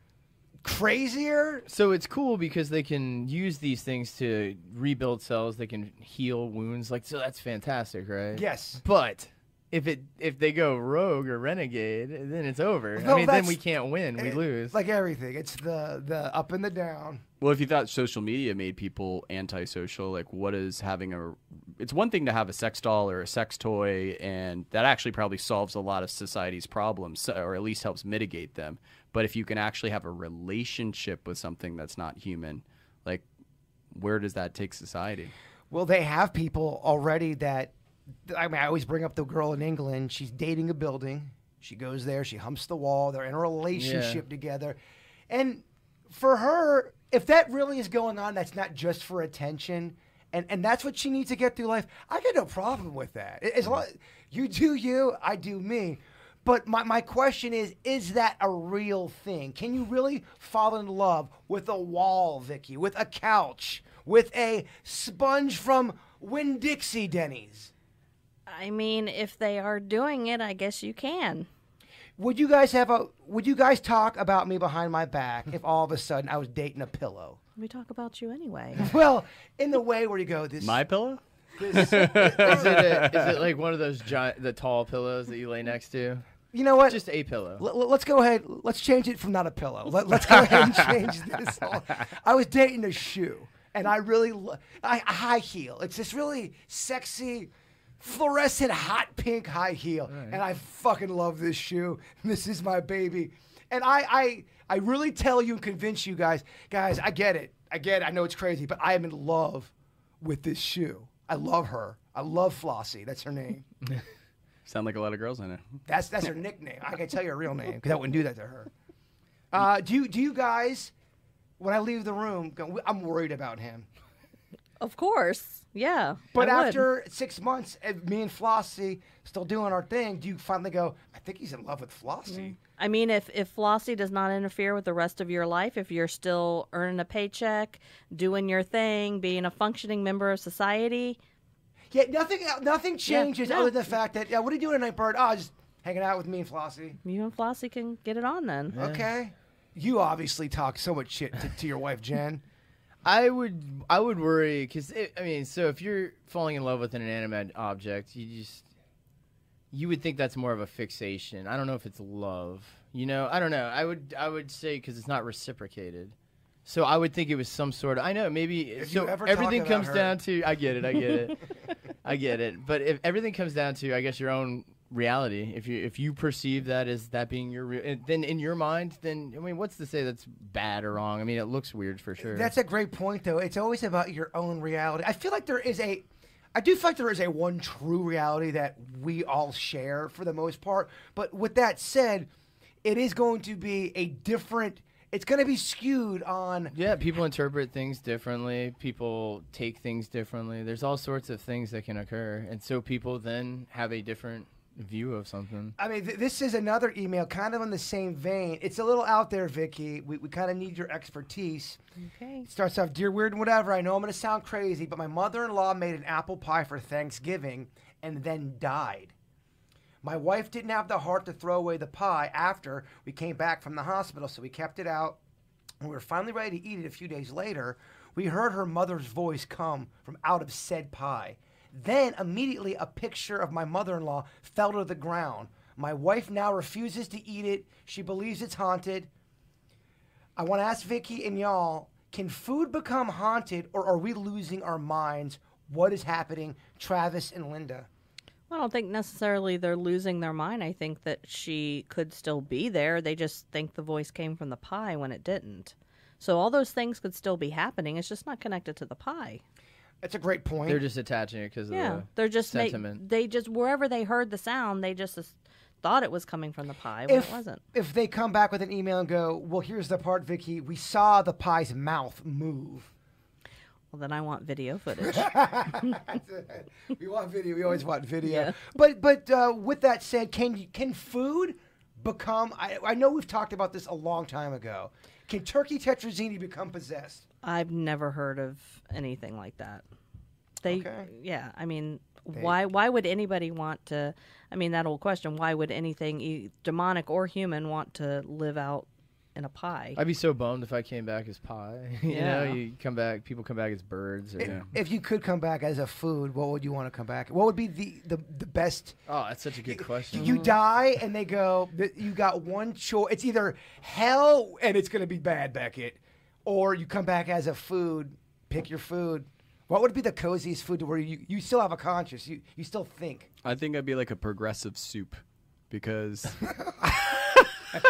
crazier. So it's cool because they can use these things to rebuild cells. They can heal wounds. So that's fantastic, right? Yes. But if they go rogue or renegade, then it's over. No, then we can't win. We lose. Like everything, it's the up and the down. Well, if you thought social media made people antisocial, like what is it's one thing to have a sex doll or a sex toy, and that actually probably solves a lot of society's problems, or at least helps mitigate them. But if you can actually have a relationship with something that's not human, like, where does that take society? Well, they have people already that I mean, I always bring up the girl in England. She's dating a building. She goes there. She humps the wall. They're in a relationship together. And for her, if that really is going on, that's not just for attention, and that's what she needs to get through life, I got no problem with that. As long you do you, I do me. But my question is that a real thing? Can you really fall in love with a wall, Vicky, with a couch, with a sponge from Winn-Dixie Denny's? I mean, if they are doing it, I guess you can. Would you guys talk about me behind my back if all of a sudden I was dating a pillow? We talk about you anyway. Well, in the way where you go, this My pillow? Is it like one of those the tall pillows that you lay next to? You know what? Just a pillow. Let's go ahead. Let's change it from not a pillow. Let's go ahead and change this. I was dating a shoe, and I really a high heel. It's this really sexy, fluorescent hot pink high heel, and I fucking love this shoe. This is my baby, and I really tell you and convince you guys, I get it. I know it's crazy, but I am in love with this shoe. I love her. I love Flossie. That's her name. Sound like a lot of girls I know. That's her nickname. I can tell you her real name because I wouldn't do that to her. Do you guys, when I leave the room, go, I'm worried about him? Of course, yeah. But I would. after 6 months, me and Flossie still doing our thing, do you finally go, I think he's in love with Flossie? I mean, if Flossie does not interfere with the rest of your life, if you're still earning a paycheck, doing your thing, being a functioning member of society. Yeah, nothing changes no. other than the fact that, what are you doing tonight, Bird? Oh, just hanging out with me and Flossie. You and Flossie can get it on then. Okay. You obviously talk so much shit to your wife, Jen. I would worry because so if you're falling in love with an inanimate object, you would think that's more of a fixation. I don't know if it's love. I don't know. I would say because it's not reciprocated. So I would think it was some sort of. I know maybe. If so you ever everything talk about comes her- down to. I get it. I get it. But if everything comes down to, I guess, your own reality. If you perceive that as that being your real, then in your mind, then what's to say that's bad or wrong? I mean, it looks weird for sure. That's a great point, though. It's always about your own reality. I feel like there is a one true reality that we all share for the most part. But with that said, it is going to be a different. It's going to be skewed on. Yeah, people interpret things differently. People take things differently. There's all sorts of things that can occur, and so people then have a different view of something. I mean, this is another email, kind of in the same vein. It's a little out there, Vicky. We kind of need your expertise. Okay. It starts off, dear weird and whatever. I know I'm going to sound crazy, but my mother-in-law made an apple pie for Thanksgiving and then died. My wife didn't have the heart to throw away the pie after we came back from the hospital, so we kept it out. When we were finally ready to eat it a few days later, we heard her mother's voice come from out of said pie. Then, immediately, a picture of my mother-in-law fell to the ground. My wife now refuses to eat it. She believes it's haunted. I want to ask Vicky and y'all, can food become haunted, or are we losing our minds? What is happening? Travis and Linda. I don't think necessarily they're losing their mind. I think that she could still be there. They just think the voice came from the pie when it didn't. So all those things could still be happening. It's just not connected to the pie. That's a great point. They're just attaching it because of the they're just sentiment. they just wherever they heard the sound, they just thought it was coming from the pie when it wasn't. If they come back with an email and go, well, here's the part, Vicky, we saw the pie's mouth move. Well, then I want video footage. We want video. We always want video. Yeah. But with that said, can food become? I know we've talked about this a long time ago. Can turkey tetrazzini become possessed? I've never heard of anything like that. Yeah. I mean, They- why would anybody want to? I mean, that old question: why would anything, demonic or human, want to live out in a pie? I'd be so bummed if I came back as pie. Yeah. People come back as birds. Or, If you could come back as a food, what would you want to come back? What would be the best? Oh, that's such a good question. You die and they go, you got one choice. It's either hell and it's going to be bad, Beckett, or you come back as a food. Pick your food. What would be the coziest food to where you still have a conscience? You still think. I think I'd be like a progressive soup because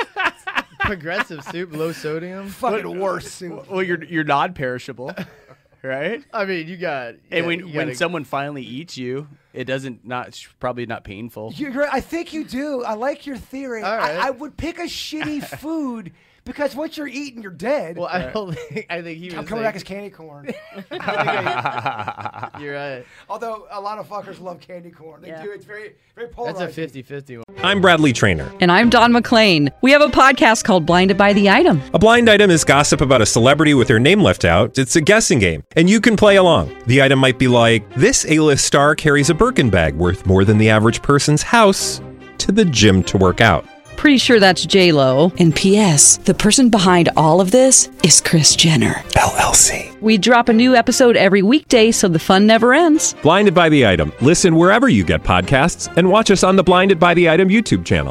Progressive soup, low sodium. Fucking worse soup. Well, you're non-perishable. right? I mean, you got. And when someone finally eats you, it doesn't probably not painful. I think you do. I like your theory. All right. I would pick a shitty food because once you're eating, you're dead. Well, I think he was. I'm coming back as candy corn. You're right. Although a lot of fuckers love candy corn. They do. It's very, very polarizing. That's a 50-50 one. I'm Bradley Trainer. And I'm Don McClain. We have a podcast called Blinded by the Item. A blind item is gossip about a celebrity with their name left out. It's a guessing game, and you can play along. The item might be like, this A-list star carries a Birkin bag worth more than the average person's house to the gym to work out. Pretty sure that's J-Lo. And P.S. the person behind all of this is Kris Jenner, LLC. We drop a new episode every weekday so the fun never ends. Blinded by the Item. Listen wherever you get podcasts and watch us on the Blinded by the Item YouTube channel.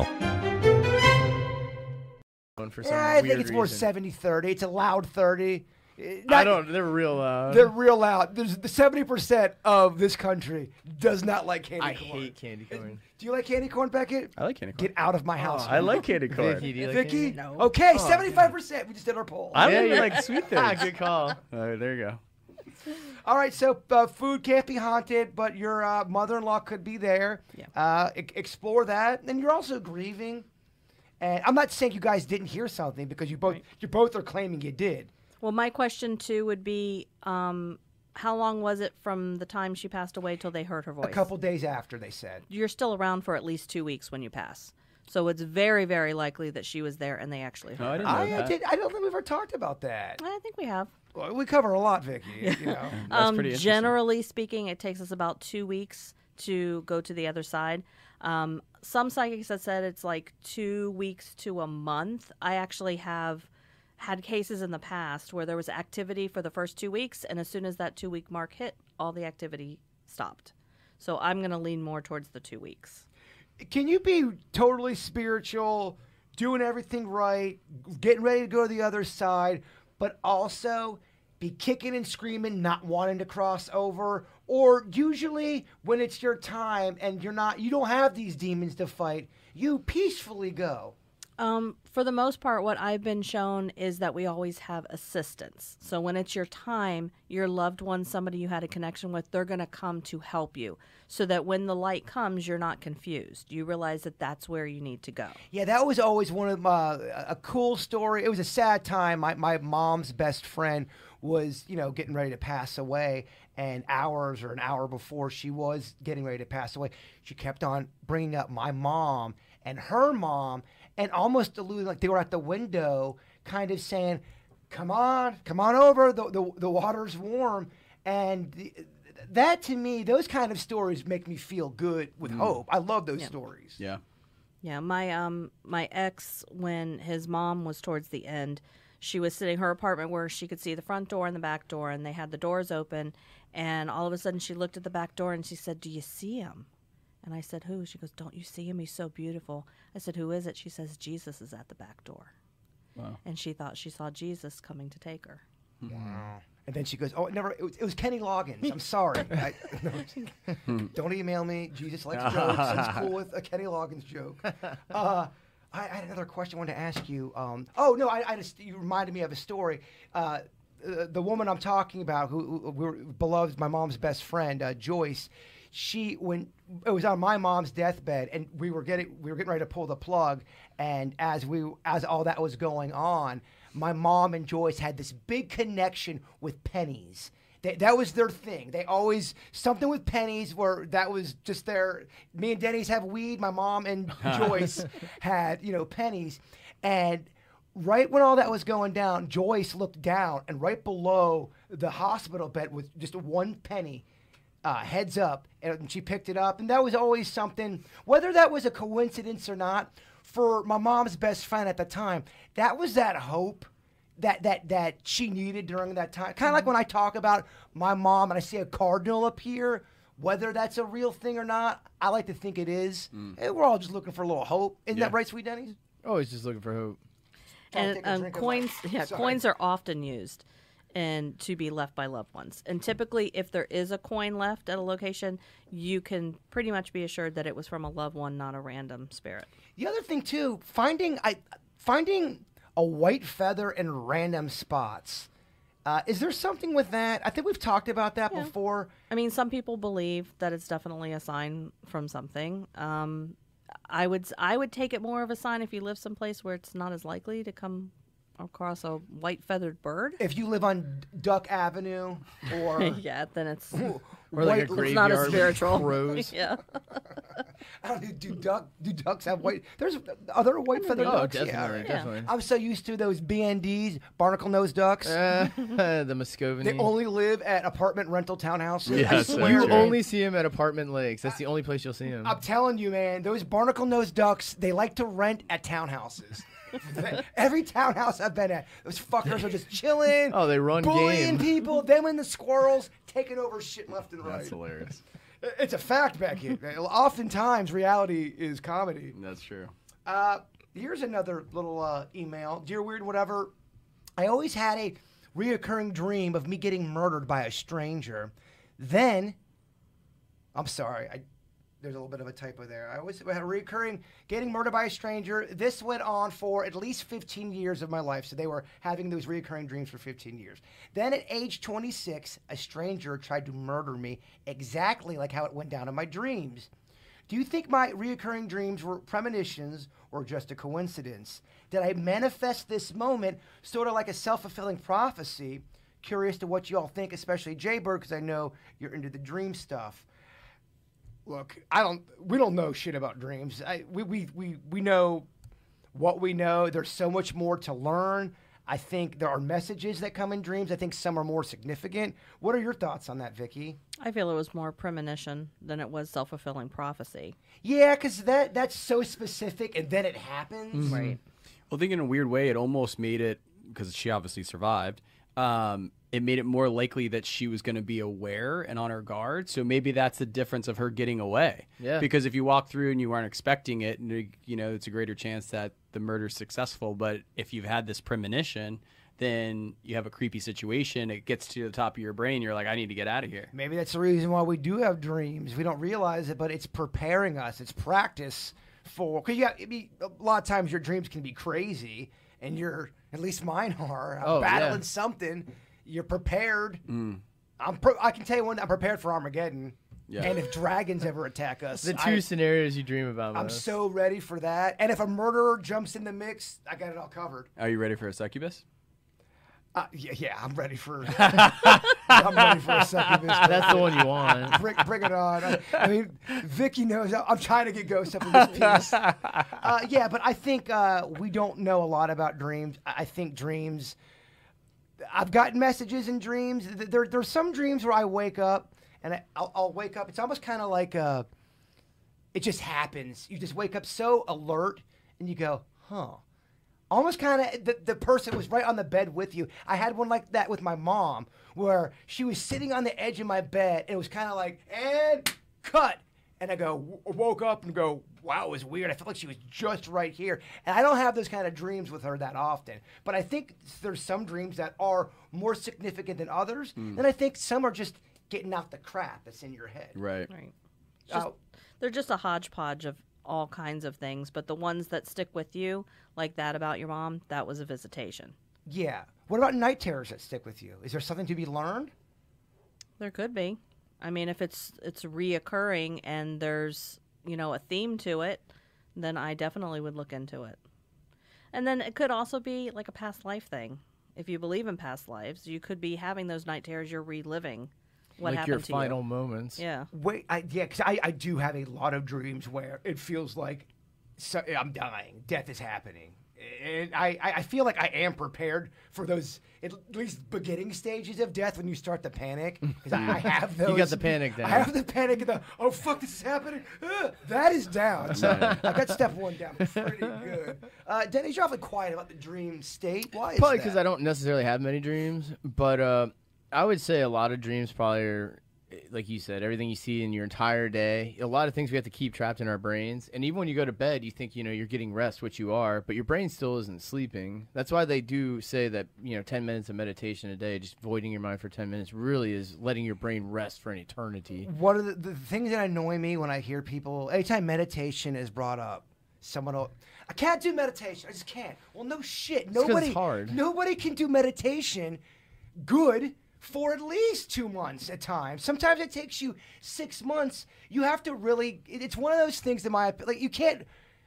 I think it's more 70-30. It's a loud 30. They're real loud. They're real loud. There's the 70% of this country does not like candy corn. I hate candy corn. Do you like candy corn, Beckett? I like candy corn. Get out of my house. I like candy corn. Vicky, do you like Vicky? candy? No. Okay, 75%. We just did our poll. I don't even like sweet things. Good call. There you go. All right, so food can't be haunted, but your mother-in-law could be there. Yeah. Explore that. And you're also grieving. And I'm not saying you guys didn't hear something because you both are claiming you did. Well, my question, too, would be how long was it from the time she passed away till they heard her voice? A couple days after, they said. You're still around for at least 2 weeks when you pass. So it's very, very likely that she was there and they actually heard her. I don't think we've ever talked about that. I think we have. Well, we cover a lot, Vicky. You know. That's pretty interesting. Generally speaking, it takes us about 2 weeks to go to the other side. Some psychics have said it's like 2 weeks to a month. I actually have had cases in the past where there was activity for the first 2 weeks, and as soon as that 2 week mark hit, all the activity stopped. So I'm going to lean more towards the 2 weeks. Can you be totally spiritual, doing everything right, getting ready to go to the other side, but also be kicking and screaming, not wanting to cross over? Or usually when it's your time and you don't have these demons to fight, you peacefully go? For the most part, what I've been shown is that we always have assistance. So when it's your time, your loved one, somebody you had a connection with, they're going to come to help you so that when the light comes, you're not confused. You realize that that's where you need to go. Yeah, that was always one of a cool story. It was a sad time. My mom's best friend was, getting ready to pass away, and an hour before she was getting ready to pass away, she kept on bringing up my mom and her mom, and almost alluding like they were at the window, kind of saying, come on over, the water's warm. And that, to me, those kind of stories make me feel good with hope. I love those stories. Yeah. Yeah, my ex, when his mom was towards the end, she was sitting in her apartment where she could see the front door and the back door, and they had the doors open, and all of a sudden she looked at the back door and she said, do you see him? And I said, who? She goes, don't you see him? He's so beautiful. I said, who is it? She says, Jesus is at the back door. Wow. And she thought she saw Jesus coming to take her. Wow. And then she goes, oh, it was Kenny Loggins. I'm sorry. Don't email me. Jesus likes jokes. He's cool with a Kenny Loggins joke. I had another question I wanted to ask you. You reminded me of a story. The woman I'm talking about, who beloved, my mom's best friend, Joyce, when it was on my mom's deathbed, and we were getting ready to pull the plug, and as all that was going on, my mom and Joyce had this big connection with pennies. That was their thing. They always something with pennies, where that was just their. Me and Denny's have weed. My mom and Joyce had pennies, and right when all that was going down, Joyce looked down, and right below the hospital bed was just one penny. Heads up, and she picked it up, and that was always something, whether that was a coincidence or not, for my mom's best friend at the time, that was that hope that she needed during that time. Kind of like when I talk about my mom and I see a cardinal appear, whether that's a real thing or not, I like to think it is. And we're all just looking for a little hope. Isn't that right, Sweet Denny's? Always just looking for hope. And coins are often used and to be left by loved ones. And typically, if there is a coin left at a location, you can pretty much be assured that it was from a loved one, not a random spirit. The other thing, too, finding a white feather in random spots. Is there something with that? I think we've talked about that before. I mean, some people believe that it's definitely a sign from something. I would take it more of a sign if you live someplace where it's not as likely to come across a white feathered bird. If you live on Duck Avenue, or yeah, then it's or like a graveyard it's not as spiritual. Crows. Yeah. I don't know, do ducks have white? There's other white feathered ducks. Definitely. I'm so used to those BNDs, barnacle nose ducks. The Muscovany. They only live at apartment rental townhouses. Yeah, I swear. you only see them at apartment lakes. That's the only place you'll see them. I'm telling you, man, those barnacle nose ducks, they like to rent at townhouses. Every townhouse I've been at, those fuckers are just chilling. Oh, they run bullying game. people. Then when the squirrels taking over shit left and right. That's hilarious. It's a fact, Becky. Oftentimes, reality is comedy. That's true. Here's another little email. Dear Weird Whatever, I always had a reoccurring dream of me getting murdered by a stranger. Then, I'm sorry, there's a little bit of a typo there. I always had a recurring getting murdered by a stranger. This went on for at least 15 years of my life. So they were having those recurring dreams for 15 years. Then at age 26, a stranger tried to murder me exactly like how it went down in my dreams. Do you think my recurring dreams were premonitions or just a coincidence? Did I manifest this moment sort of like a self-fulfilling prophecy? Curious to what you all think, especially Jay-Bird, because I know you're into the dream stuff. Look, we don't know shit about dreams. We know what we know. There's so much more to learn. I think there are messages that come in dreams. I think some are more significant. What are your thoughts on that, Vicky? I feel it was more premonition than it was self-fulfilling prophecy. Yeah, because that's so specific, and then it happens. Mm-hmm. Right. Well, I think in a weird way, it almost made it, because she obviously survived, it made it more likely that she was going to be aware and on her guard. So maybe that's the difference of her getting away. Yeah. Because if you walk through and you weren't expecting it, it's a greater chance that the murder's successful. But if you've had this premonition, then you have a creepy situation. It gets to the top of your brain. You're like, I need to get out of here. Maybe that's the reason why we do have dreams. We don't realize it, but it's preparing us. It's practice for, because a lot of times your dreams can be crazy, and at least mine are, battling something. You're prepared. I can tell you one, I'm prepared for Armageddon. Yeah. And if dragons ever attack us. The two scenarios you dream about. I'm so ready for that. And if a murderer jumps in the mix, I got it all covered. Are you ready for a succubus? Yeah, I'm ready for. I'm ready for a succubus. That's the one you want. Bring it on. I mean, Vicky knows I'm trying to get ghosts up in this piece. Yeah, but I think we don't know a lot about dreams. I think dreams. I've gotten messages in dreams. There's some dreams where I wake up and I'll wake up. It's almost kind of like it just happens. You just wake up so alert and you go, huh. Almost kind of the person was right on the bed with you. I had one like that with my mom where she was sitting on the edge of my bed and it was kind of like, and cut. And I woke up and go, wow, it was weird. I felt like she was just right here. And I don't have those kind of dreams with her that often. But I think there's some dreams that are more significant than others. And I think some are just getting out the crap that's in your head. Right. They're just a hodgepodge of all kinds of things. But the ones that stick with you, like that about your mom, that was a visitation. Yeah. What about night terrors that stick with you? Is there something to be learned? There could be. I mean, if it's reoccurring and there's, a theme to it, then I definitely would look into it. And then it could also be like a past life thing. If you believe in past lives, you could be having those night terrors, you're reliving what like happened your to final you. moments. Yeah. Because I do have a lot of dreams where it feels like I'm dying, death is happening. And I feel like I am prepared for those, at least beginning stages of death when you start to panic. Because I have those. You got the panic down. I have the panic and oh, fuck, this is happening. That is down. So I got step one down pretty good. Denny's, you're awfully quiet about the dream state. Why is Probably that? because I don't necessarily have many dreams. But I would say a lot of dreams probably are, like you said, everything you see in your entire day. A lot of things we have to keep trapped in our brains. And even when you go to bed, you think, you're getting rest, which you are, but your brain still isn't sleeping. That's why they do say that, 10 minutes of meditation a day, just voiding your mind for 10 minutes, really is letting your brain rest for an eternity. One of the things that annoy me when I hear people, anytime meditation is brought up, someone will, I can't do meditation. I just can't. Well, no shit. It's 'cause it's hard. Nobody can do meditation good for at least 2 months at times. Sometimes it takes you 6 months. You have to really, it's one of those things in my opinion, like you can't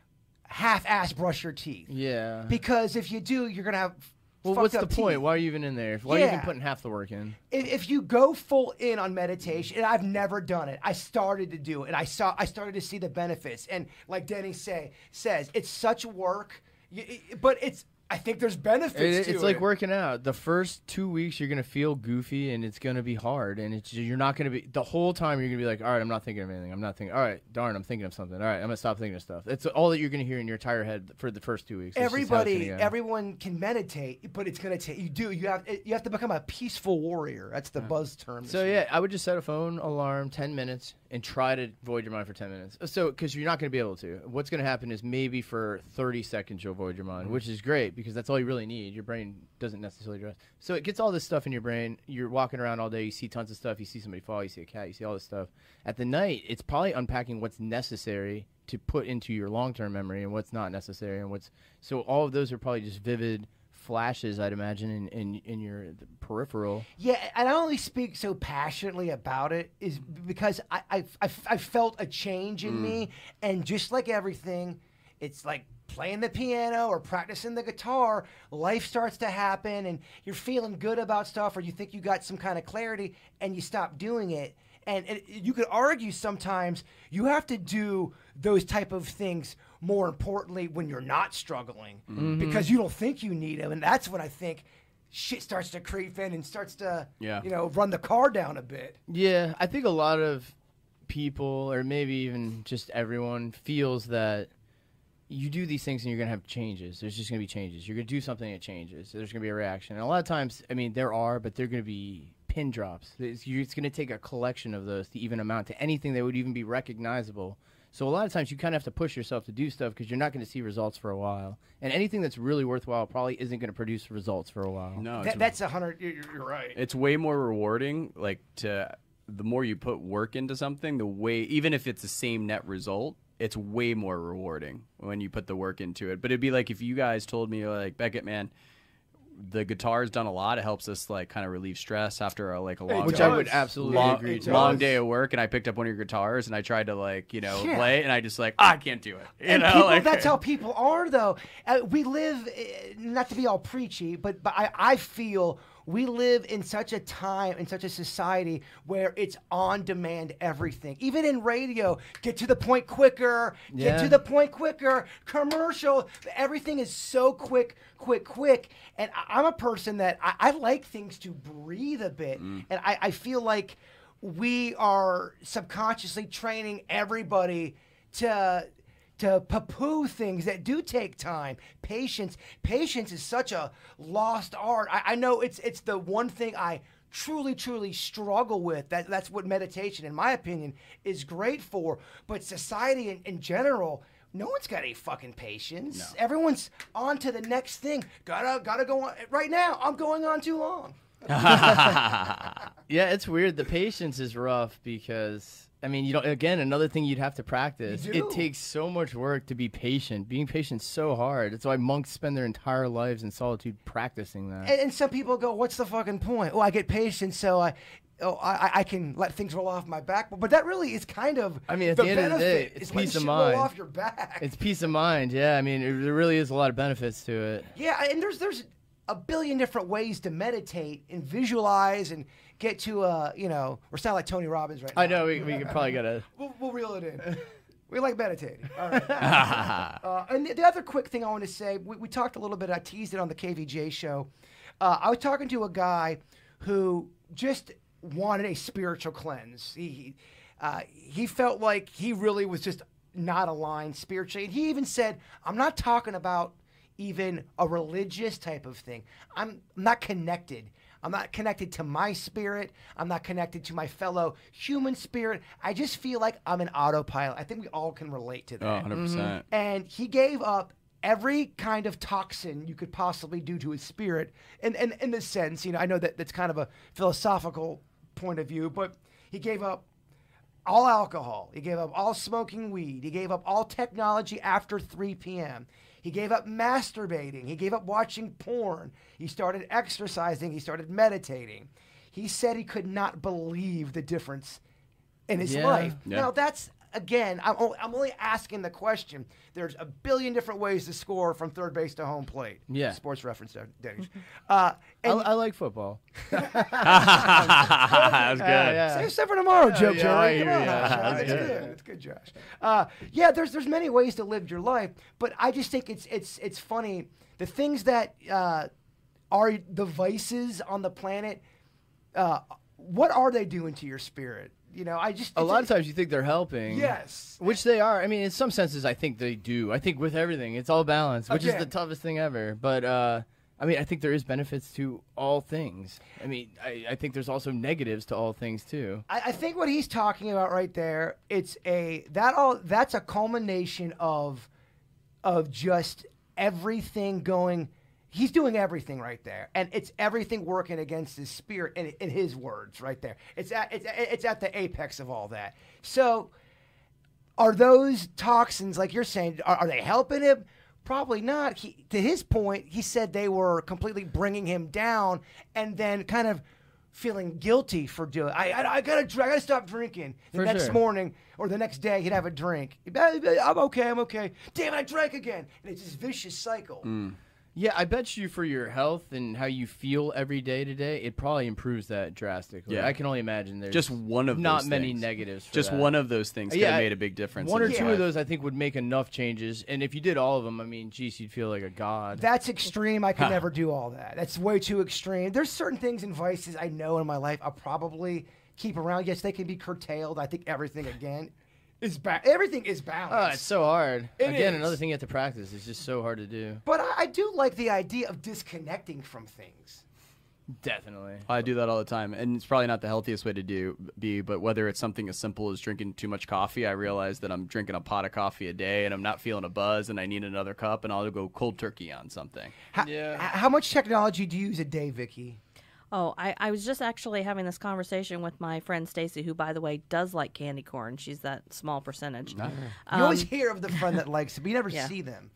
half-ass brush your teeth. Yeah. Because if you do, you're going to have Well, fucked what's up the point? teeth. Why are you even in there? Why are you even putting half the work in? If you go full in on meditation, and I've never done it, I started to do it, and I started to see the benefits. And like Denny says, it's such work, but I think there's benefits to it. It's like working out. The first 2 weeks, you're going to feel goofy, and it's going to be hard. And you're not going to be, the whole time, you're going to be like, all right, I'm not thinking of anything. I'm not thinking, all right, darn, I'm thinking of something. All right, I'm going to stop thinking of stuff. It's all that you're going to hear in your entire head for the first 2 weeks. Everyone can meditate, but it's going to take, you have to become a peaceful warrior. That's the buzz term. So yeah, I would just set a phone alarm 10 minutes and try to void your mind for 10 minutes. So, because you're not going to be able to. What's going to happen is maybe for 30 seconds you'll void your mind, which is great because that's all you really need. Your brain doesn't necessarily rest. So it gets all this stuff in your brain. You're walking around all day. You see tons of stuff. You see somebody fall. You see a cat. You see all this stuff. At the night, it's probably unpacking what's necessary to put into your long-term memory and what's not necessary. So all of those are probably just vivid flashes, I'd imagine, in your peripheral. Yeah, and I only speak so passionately about it is because I felt a change in me, and just like everything, it's like playing the piano or practicing the guitar, life starts to happen, and you're feeling good about stuff, or you think you got some kind of clarity, and you stop doing it. And you could argue sometimes you have to do those type of things more importantly when you're not struggling because you don't think you need them. And that's when I think shit starts to creep in and starts to, run the car down a bit. Yeah, I think a lot of people, or maybe even just everyone, feels that you do these things and you're going to have changes. There's just going to be changes. You're going to do something and it changes. There's going to be a reaction. And a lot of times, I mean, there are, but they're going to be pin drops. It's going to take a collection of those to even amount to anything that would even be recognizable. So a lot of times you kind of have to push yourself to do stuff because you're not going to see results for a while. And anything that's really worthwhile probably isn't going to produce results for a while. No, that's 100. You're right. It's way more rewarding. The more you put work into something, even if it's the same net result, it's way more rewarding when you put the work into it. But it'd be like if you guys told me, like, Beckett, man, the guitar's done a lot. It helps us kind of relieve stress after a long, which I would absolutely agree to. Long day of work, and I picked up one of your guitars and I tried to play it, and I just I can't do it. That's how people are, though. We live, not to be all preachy, but I feel we live in such a time, in such a society where it's on-demand everything. Even in radio, get to the point quicker, commercial. Everything is so quick. And I'm a person that I like things to breathe a bit. And I feel like we are subconsciously training everybody to poo-poo things that do take time. Patience is such a lost art. I know it's the one thing I truly struggle with. That's what meditation, in my opinion, is great for. But society in general, no one's got any fucking patience. No. Everyone's on to the next thing. Gotta go on right now. I'm going on too long. Yeah, it's weird. The patience is rough because, I mean, again, another thing you'd have to practice. It takes so much work to be patient. Being patient is so hard. That's why monks spend their entire lives in solitude practicing that. And some people go, what's the fucking point? Oh, I get patience so I can let things roll off my back. But that really is kind of, I mean, at the end of the day, it's peace of mind. Roll off your back. It's peace of mind, yeah. I mean, there really is a lot of benefits to it. Yeah, and there's a billion different ways to meditate and visualize and get to we're sounding like Tony Robbins right now. I know, we could probably gotta we'll reel it in. We like meditating. All right. And the other quick thing I want to say, we talked a little bit, I teased it on the KVJ show. I was talking to a guy who just wanted a spiritual cleanse. He felt like he really was just not aligned spiritually. And he even said, I'm not talking about even a religious type of thing. I'm not connected. I'm not connected to my spirit. I'm not connected to my fellow human spirit. I just feel like I'm an autopilot. I think we all can relate to that. 100%. And he gave up every kind of toxin you could possibly do to his spirit. And in this sense, I know that that's kind of a philosophical point of view, but he gave up all alcohol. He gave up all smoking weed. He gave up all technology after 3 p.m. He He gave up masturbating. He gave up watching porn. He started exercising. He started meditating. He said he could not believe the difference in his life. Yeah. Now, that's, again, I'm only asking the question. There's a billion different ways to score from third base to home plate. Yeah. Sports reference, Denny's. I like football. That was good. Save stuff for tomorrow, Joe yeah, Jerry. I hear Come on, ya. Josh. That's It's good. good. It's good, Josh. Yeah, there's many ways to live your life, but I just think it's funny. The things that are the vices on the planet, what are they doing to your spirit? You know, A lot of times you think they're helping. Yes. Which they are. I mean, in some senses, I think they do. I think with everything, it's all balance, which is Okay. the toughest thing ever. But, I mean, I think there is benefits to all things. I mean, I think there's also negatives to all things, too. I think what he's talking about right there, that's a culmination of just everything going. He's doing everything right there, and it's everything working against his spirit. In his words, right there, it's at the apex of all that. So, are those toxins, like you're saying, are they helping him? Probably not. To his point, he said they were completely bringing him down, and then kind of feeling guilty for doing. I gotta stop drinking. The For next sure. morning or the next day, he'd have a drink. I'm okay. Damn it, I drank again, and it's this vicious cycle. Yeah, I bet you for your health and how you feel every day to day, it probably improves that drastically. Yeah. I can only imagine there's Just one of not those many things. negatives. For Just that. one of those things could have made a big difference. One in or his two life. of those, I think, would make enough changes. And if you did all of them, I mean, geez, you'd feel like a god. That's extreme. I could never do all that. That's way too extreme. There's certain things and vices I know in my life I'll probably keep around. Yes, they can be curtailed. I think everything, again, is everything is balanced. Oh, it's so hard. It Again, is. another thing you have to practice. It's just so hard to do. But I do like the idea of disconnecting from things. Definitely. I do that all the time, and it's probably not the healthiest way to be. But whether it's something as simple as drinking too much coffee, I realize that I'm drinking a pot of coffee a day, and I'm not feeling a buzz, and I need another cup, and I'll go cold turkey on something. How much technology do you use a day, Vicky? Oh, I was just actually having this conversation with my friend Stacy, who, by the way, does like candy corn. She's that small percentage. You always hear of the friend that likes it, but you never Yeah. see them.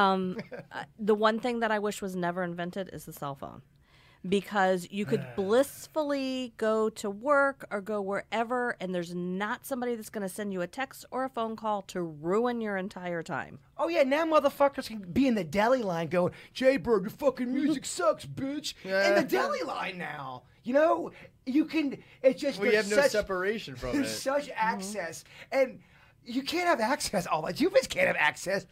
The one thing that I wish was never invented is the cell phone. Because you could blissfully go to work or go wherever, and there's not somebody that's going to send you a text or a phone call to ruin your entire time. Oh, yeah, now motherfuckers can be in the deli line going, Jay-Bird, your fucking music sucks, bitch. In the deli line now. You know, you can, it's just, We there's have no such- separation from There's it. such access. And you can't have access all that. You just can't have access,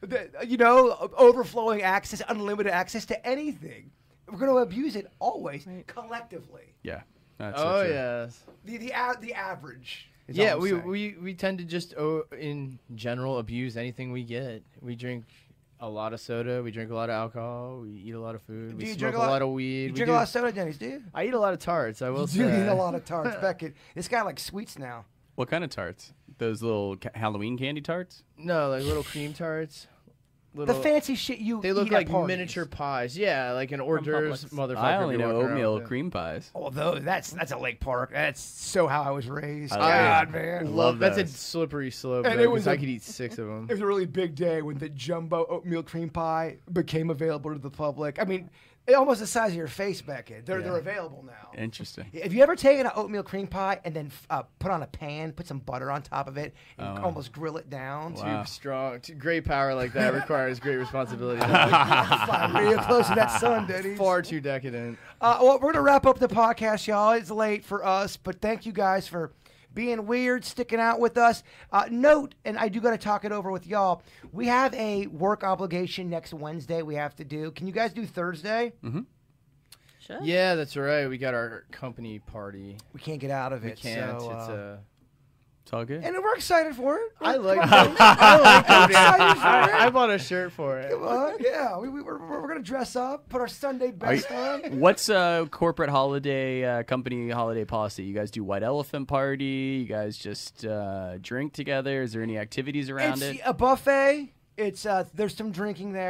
overflowing access, unlimited access to anything. We're going to abuse it always, collectively. Yeah. That's Oh, so true. yes. The average. is Yeah, all I'm saying. we tend to just, in general, abuse anything we get. We drink a lot of soda. We drink a lot of alcohol. We eat a lot of food. Do We you smoke drink a lot of weed. You We drink do- a lot of soda, Denny's, do you? I eat a lot of tarts, I will You say. do eat a lot of tarts. Beckett, this guy likes sweets now. What kind of tarts? Those little Halloween candy tarts? No, like little cream tarts. The fancy shit you They look eat at like parties. miniature pies. Yeah, like an hors d'oeuvres motherfucker. I only be know walking around oatmeal with it. cream pies. Although that's a Lake Park. That's so how I was raised. I God, love- man. love That's a those. slippery slope. And though, it was 'cause I a- could eat 6 of them. It was a really big day when the jumbo oatmeal cream pie became available to the public. I mean, almost the size of your face, Beckett. They're available now. Interesting. Have you ever taken an oatmeal cream pie and then put on a pan, put some butter on top of it, and Oh. almost grill it down? Too strong. Great power like that requires great responsibility. Fly real close to that sun, Denny's. Far too decadent. Well, we're going to wrap up the podcast, y'all. It's late for us, but thank you guys for being weird, sticking out with us. Note, and I do got to talk it over with y'all, we have a work obligation next Wednesday we have to do. Can you guys do Thursday? Mm-hmm. Sure. Yeah, that's right. We got our company party. We can't get out of it. We can't. So, It's all good. and we're excited for it. I like Come it. on. I like I'm it. excited for it. I bought a shirt for it. Come on. Yeah, we're going to dress up, put our Sunday best on. What's corporate holiday, company holiday policy? You guys do white elephant party? You guys just drink together? Is there any activities around It's it? a buffet. It's there's some drinking there.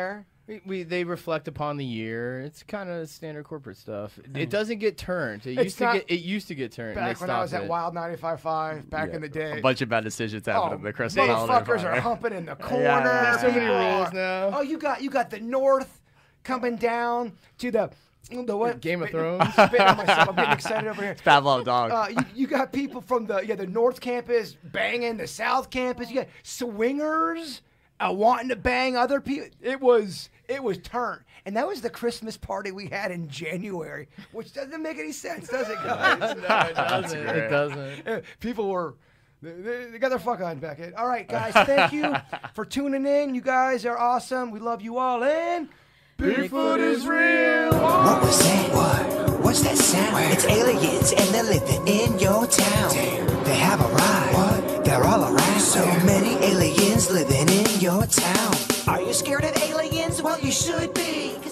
They reflect upon the year. It's kind of standard corporate stuff. It doesn't get turned. It used to get turned. Back when I was at Wild 95.5 back in the day. A bunch of bad decisions happened at the Crescent motherfuckers are humping in the corner. There's so many rules now. Oh, you got the North coming down to the what? Game of Thrones. Spitting on myself. I'm getting excited over here. It's Pavlov dog. You got people from the North Campus banging the South Campus. You got swingers wanting to bang other people. It was turned. And that was the Christmas party we had in January, which doesn't make any sense, does it, guys? No, it doesn't. It doesn't. People were, they got their fuck on back in. All right, guys, thank you for tuning in. You guys are awesome. We love you all. And Bigfoot is real. What was that? What? What's that sound? It's aliens and they're living in your town. They have arrived. What? They're all around. So many aliens living in your town. Are you scared of aliens? Well, you should be.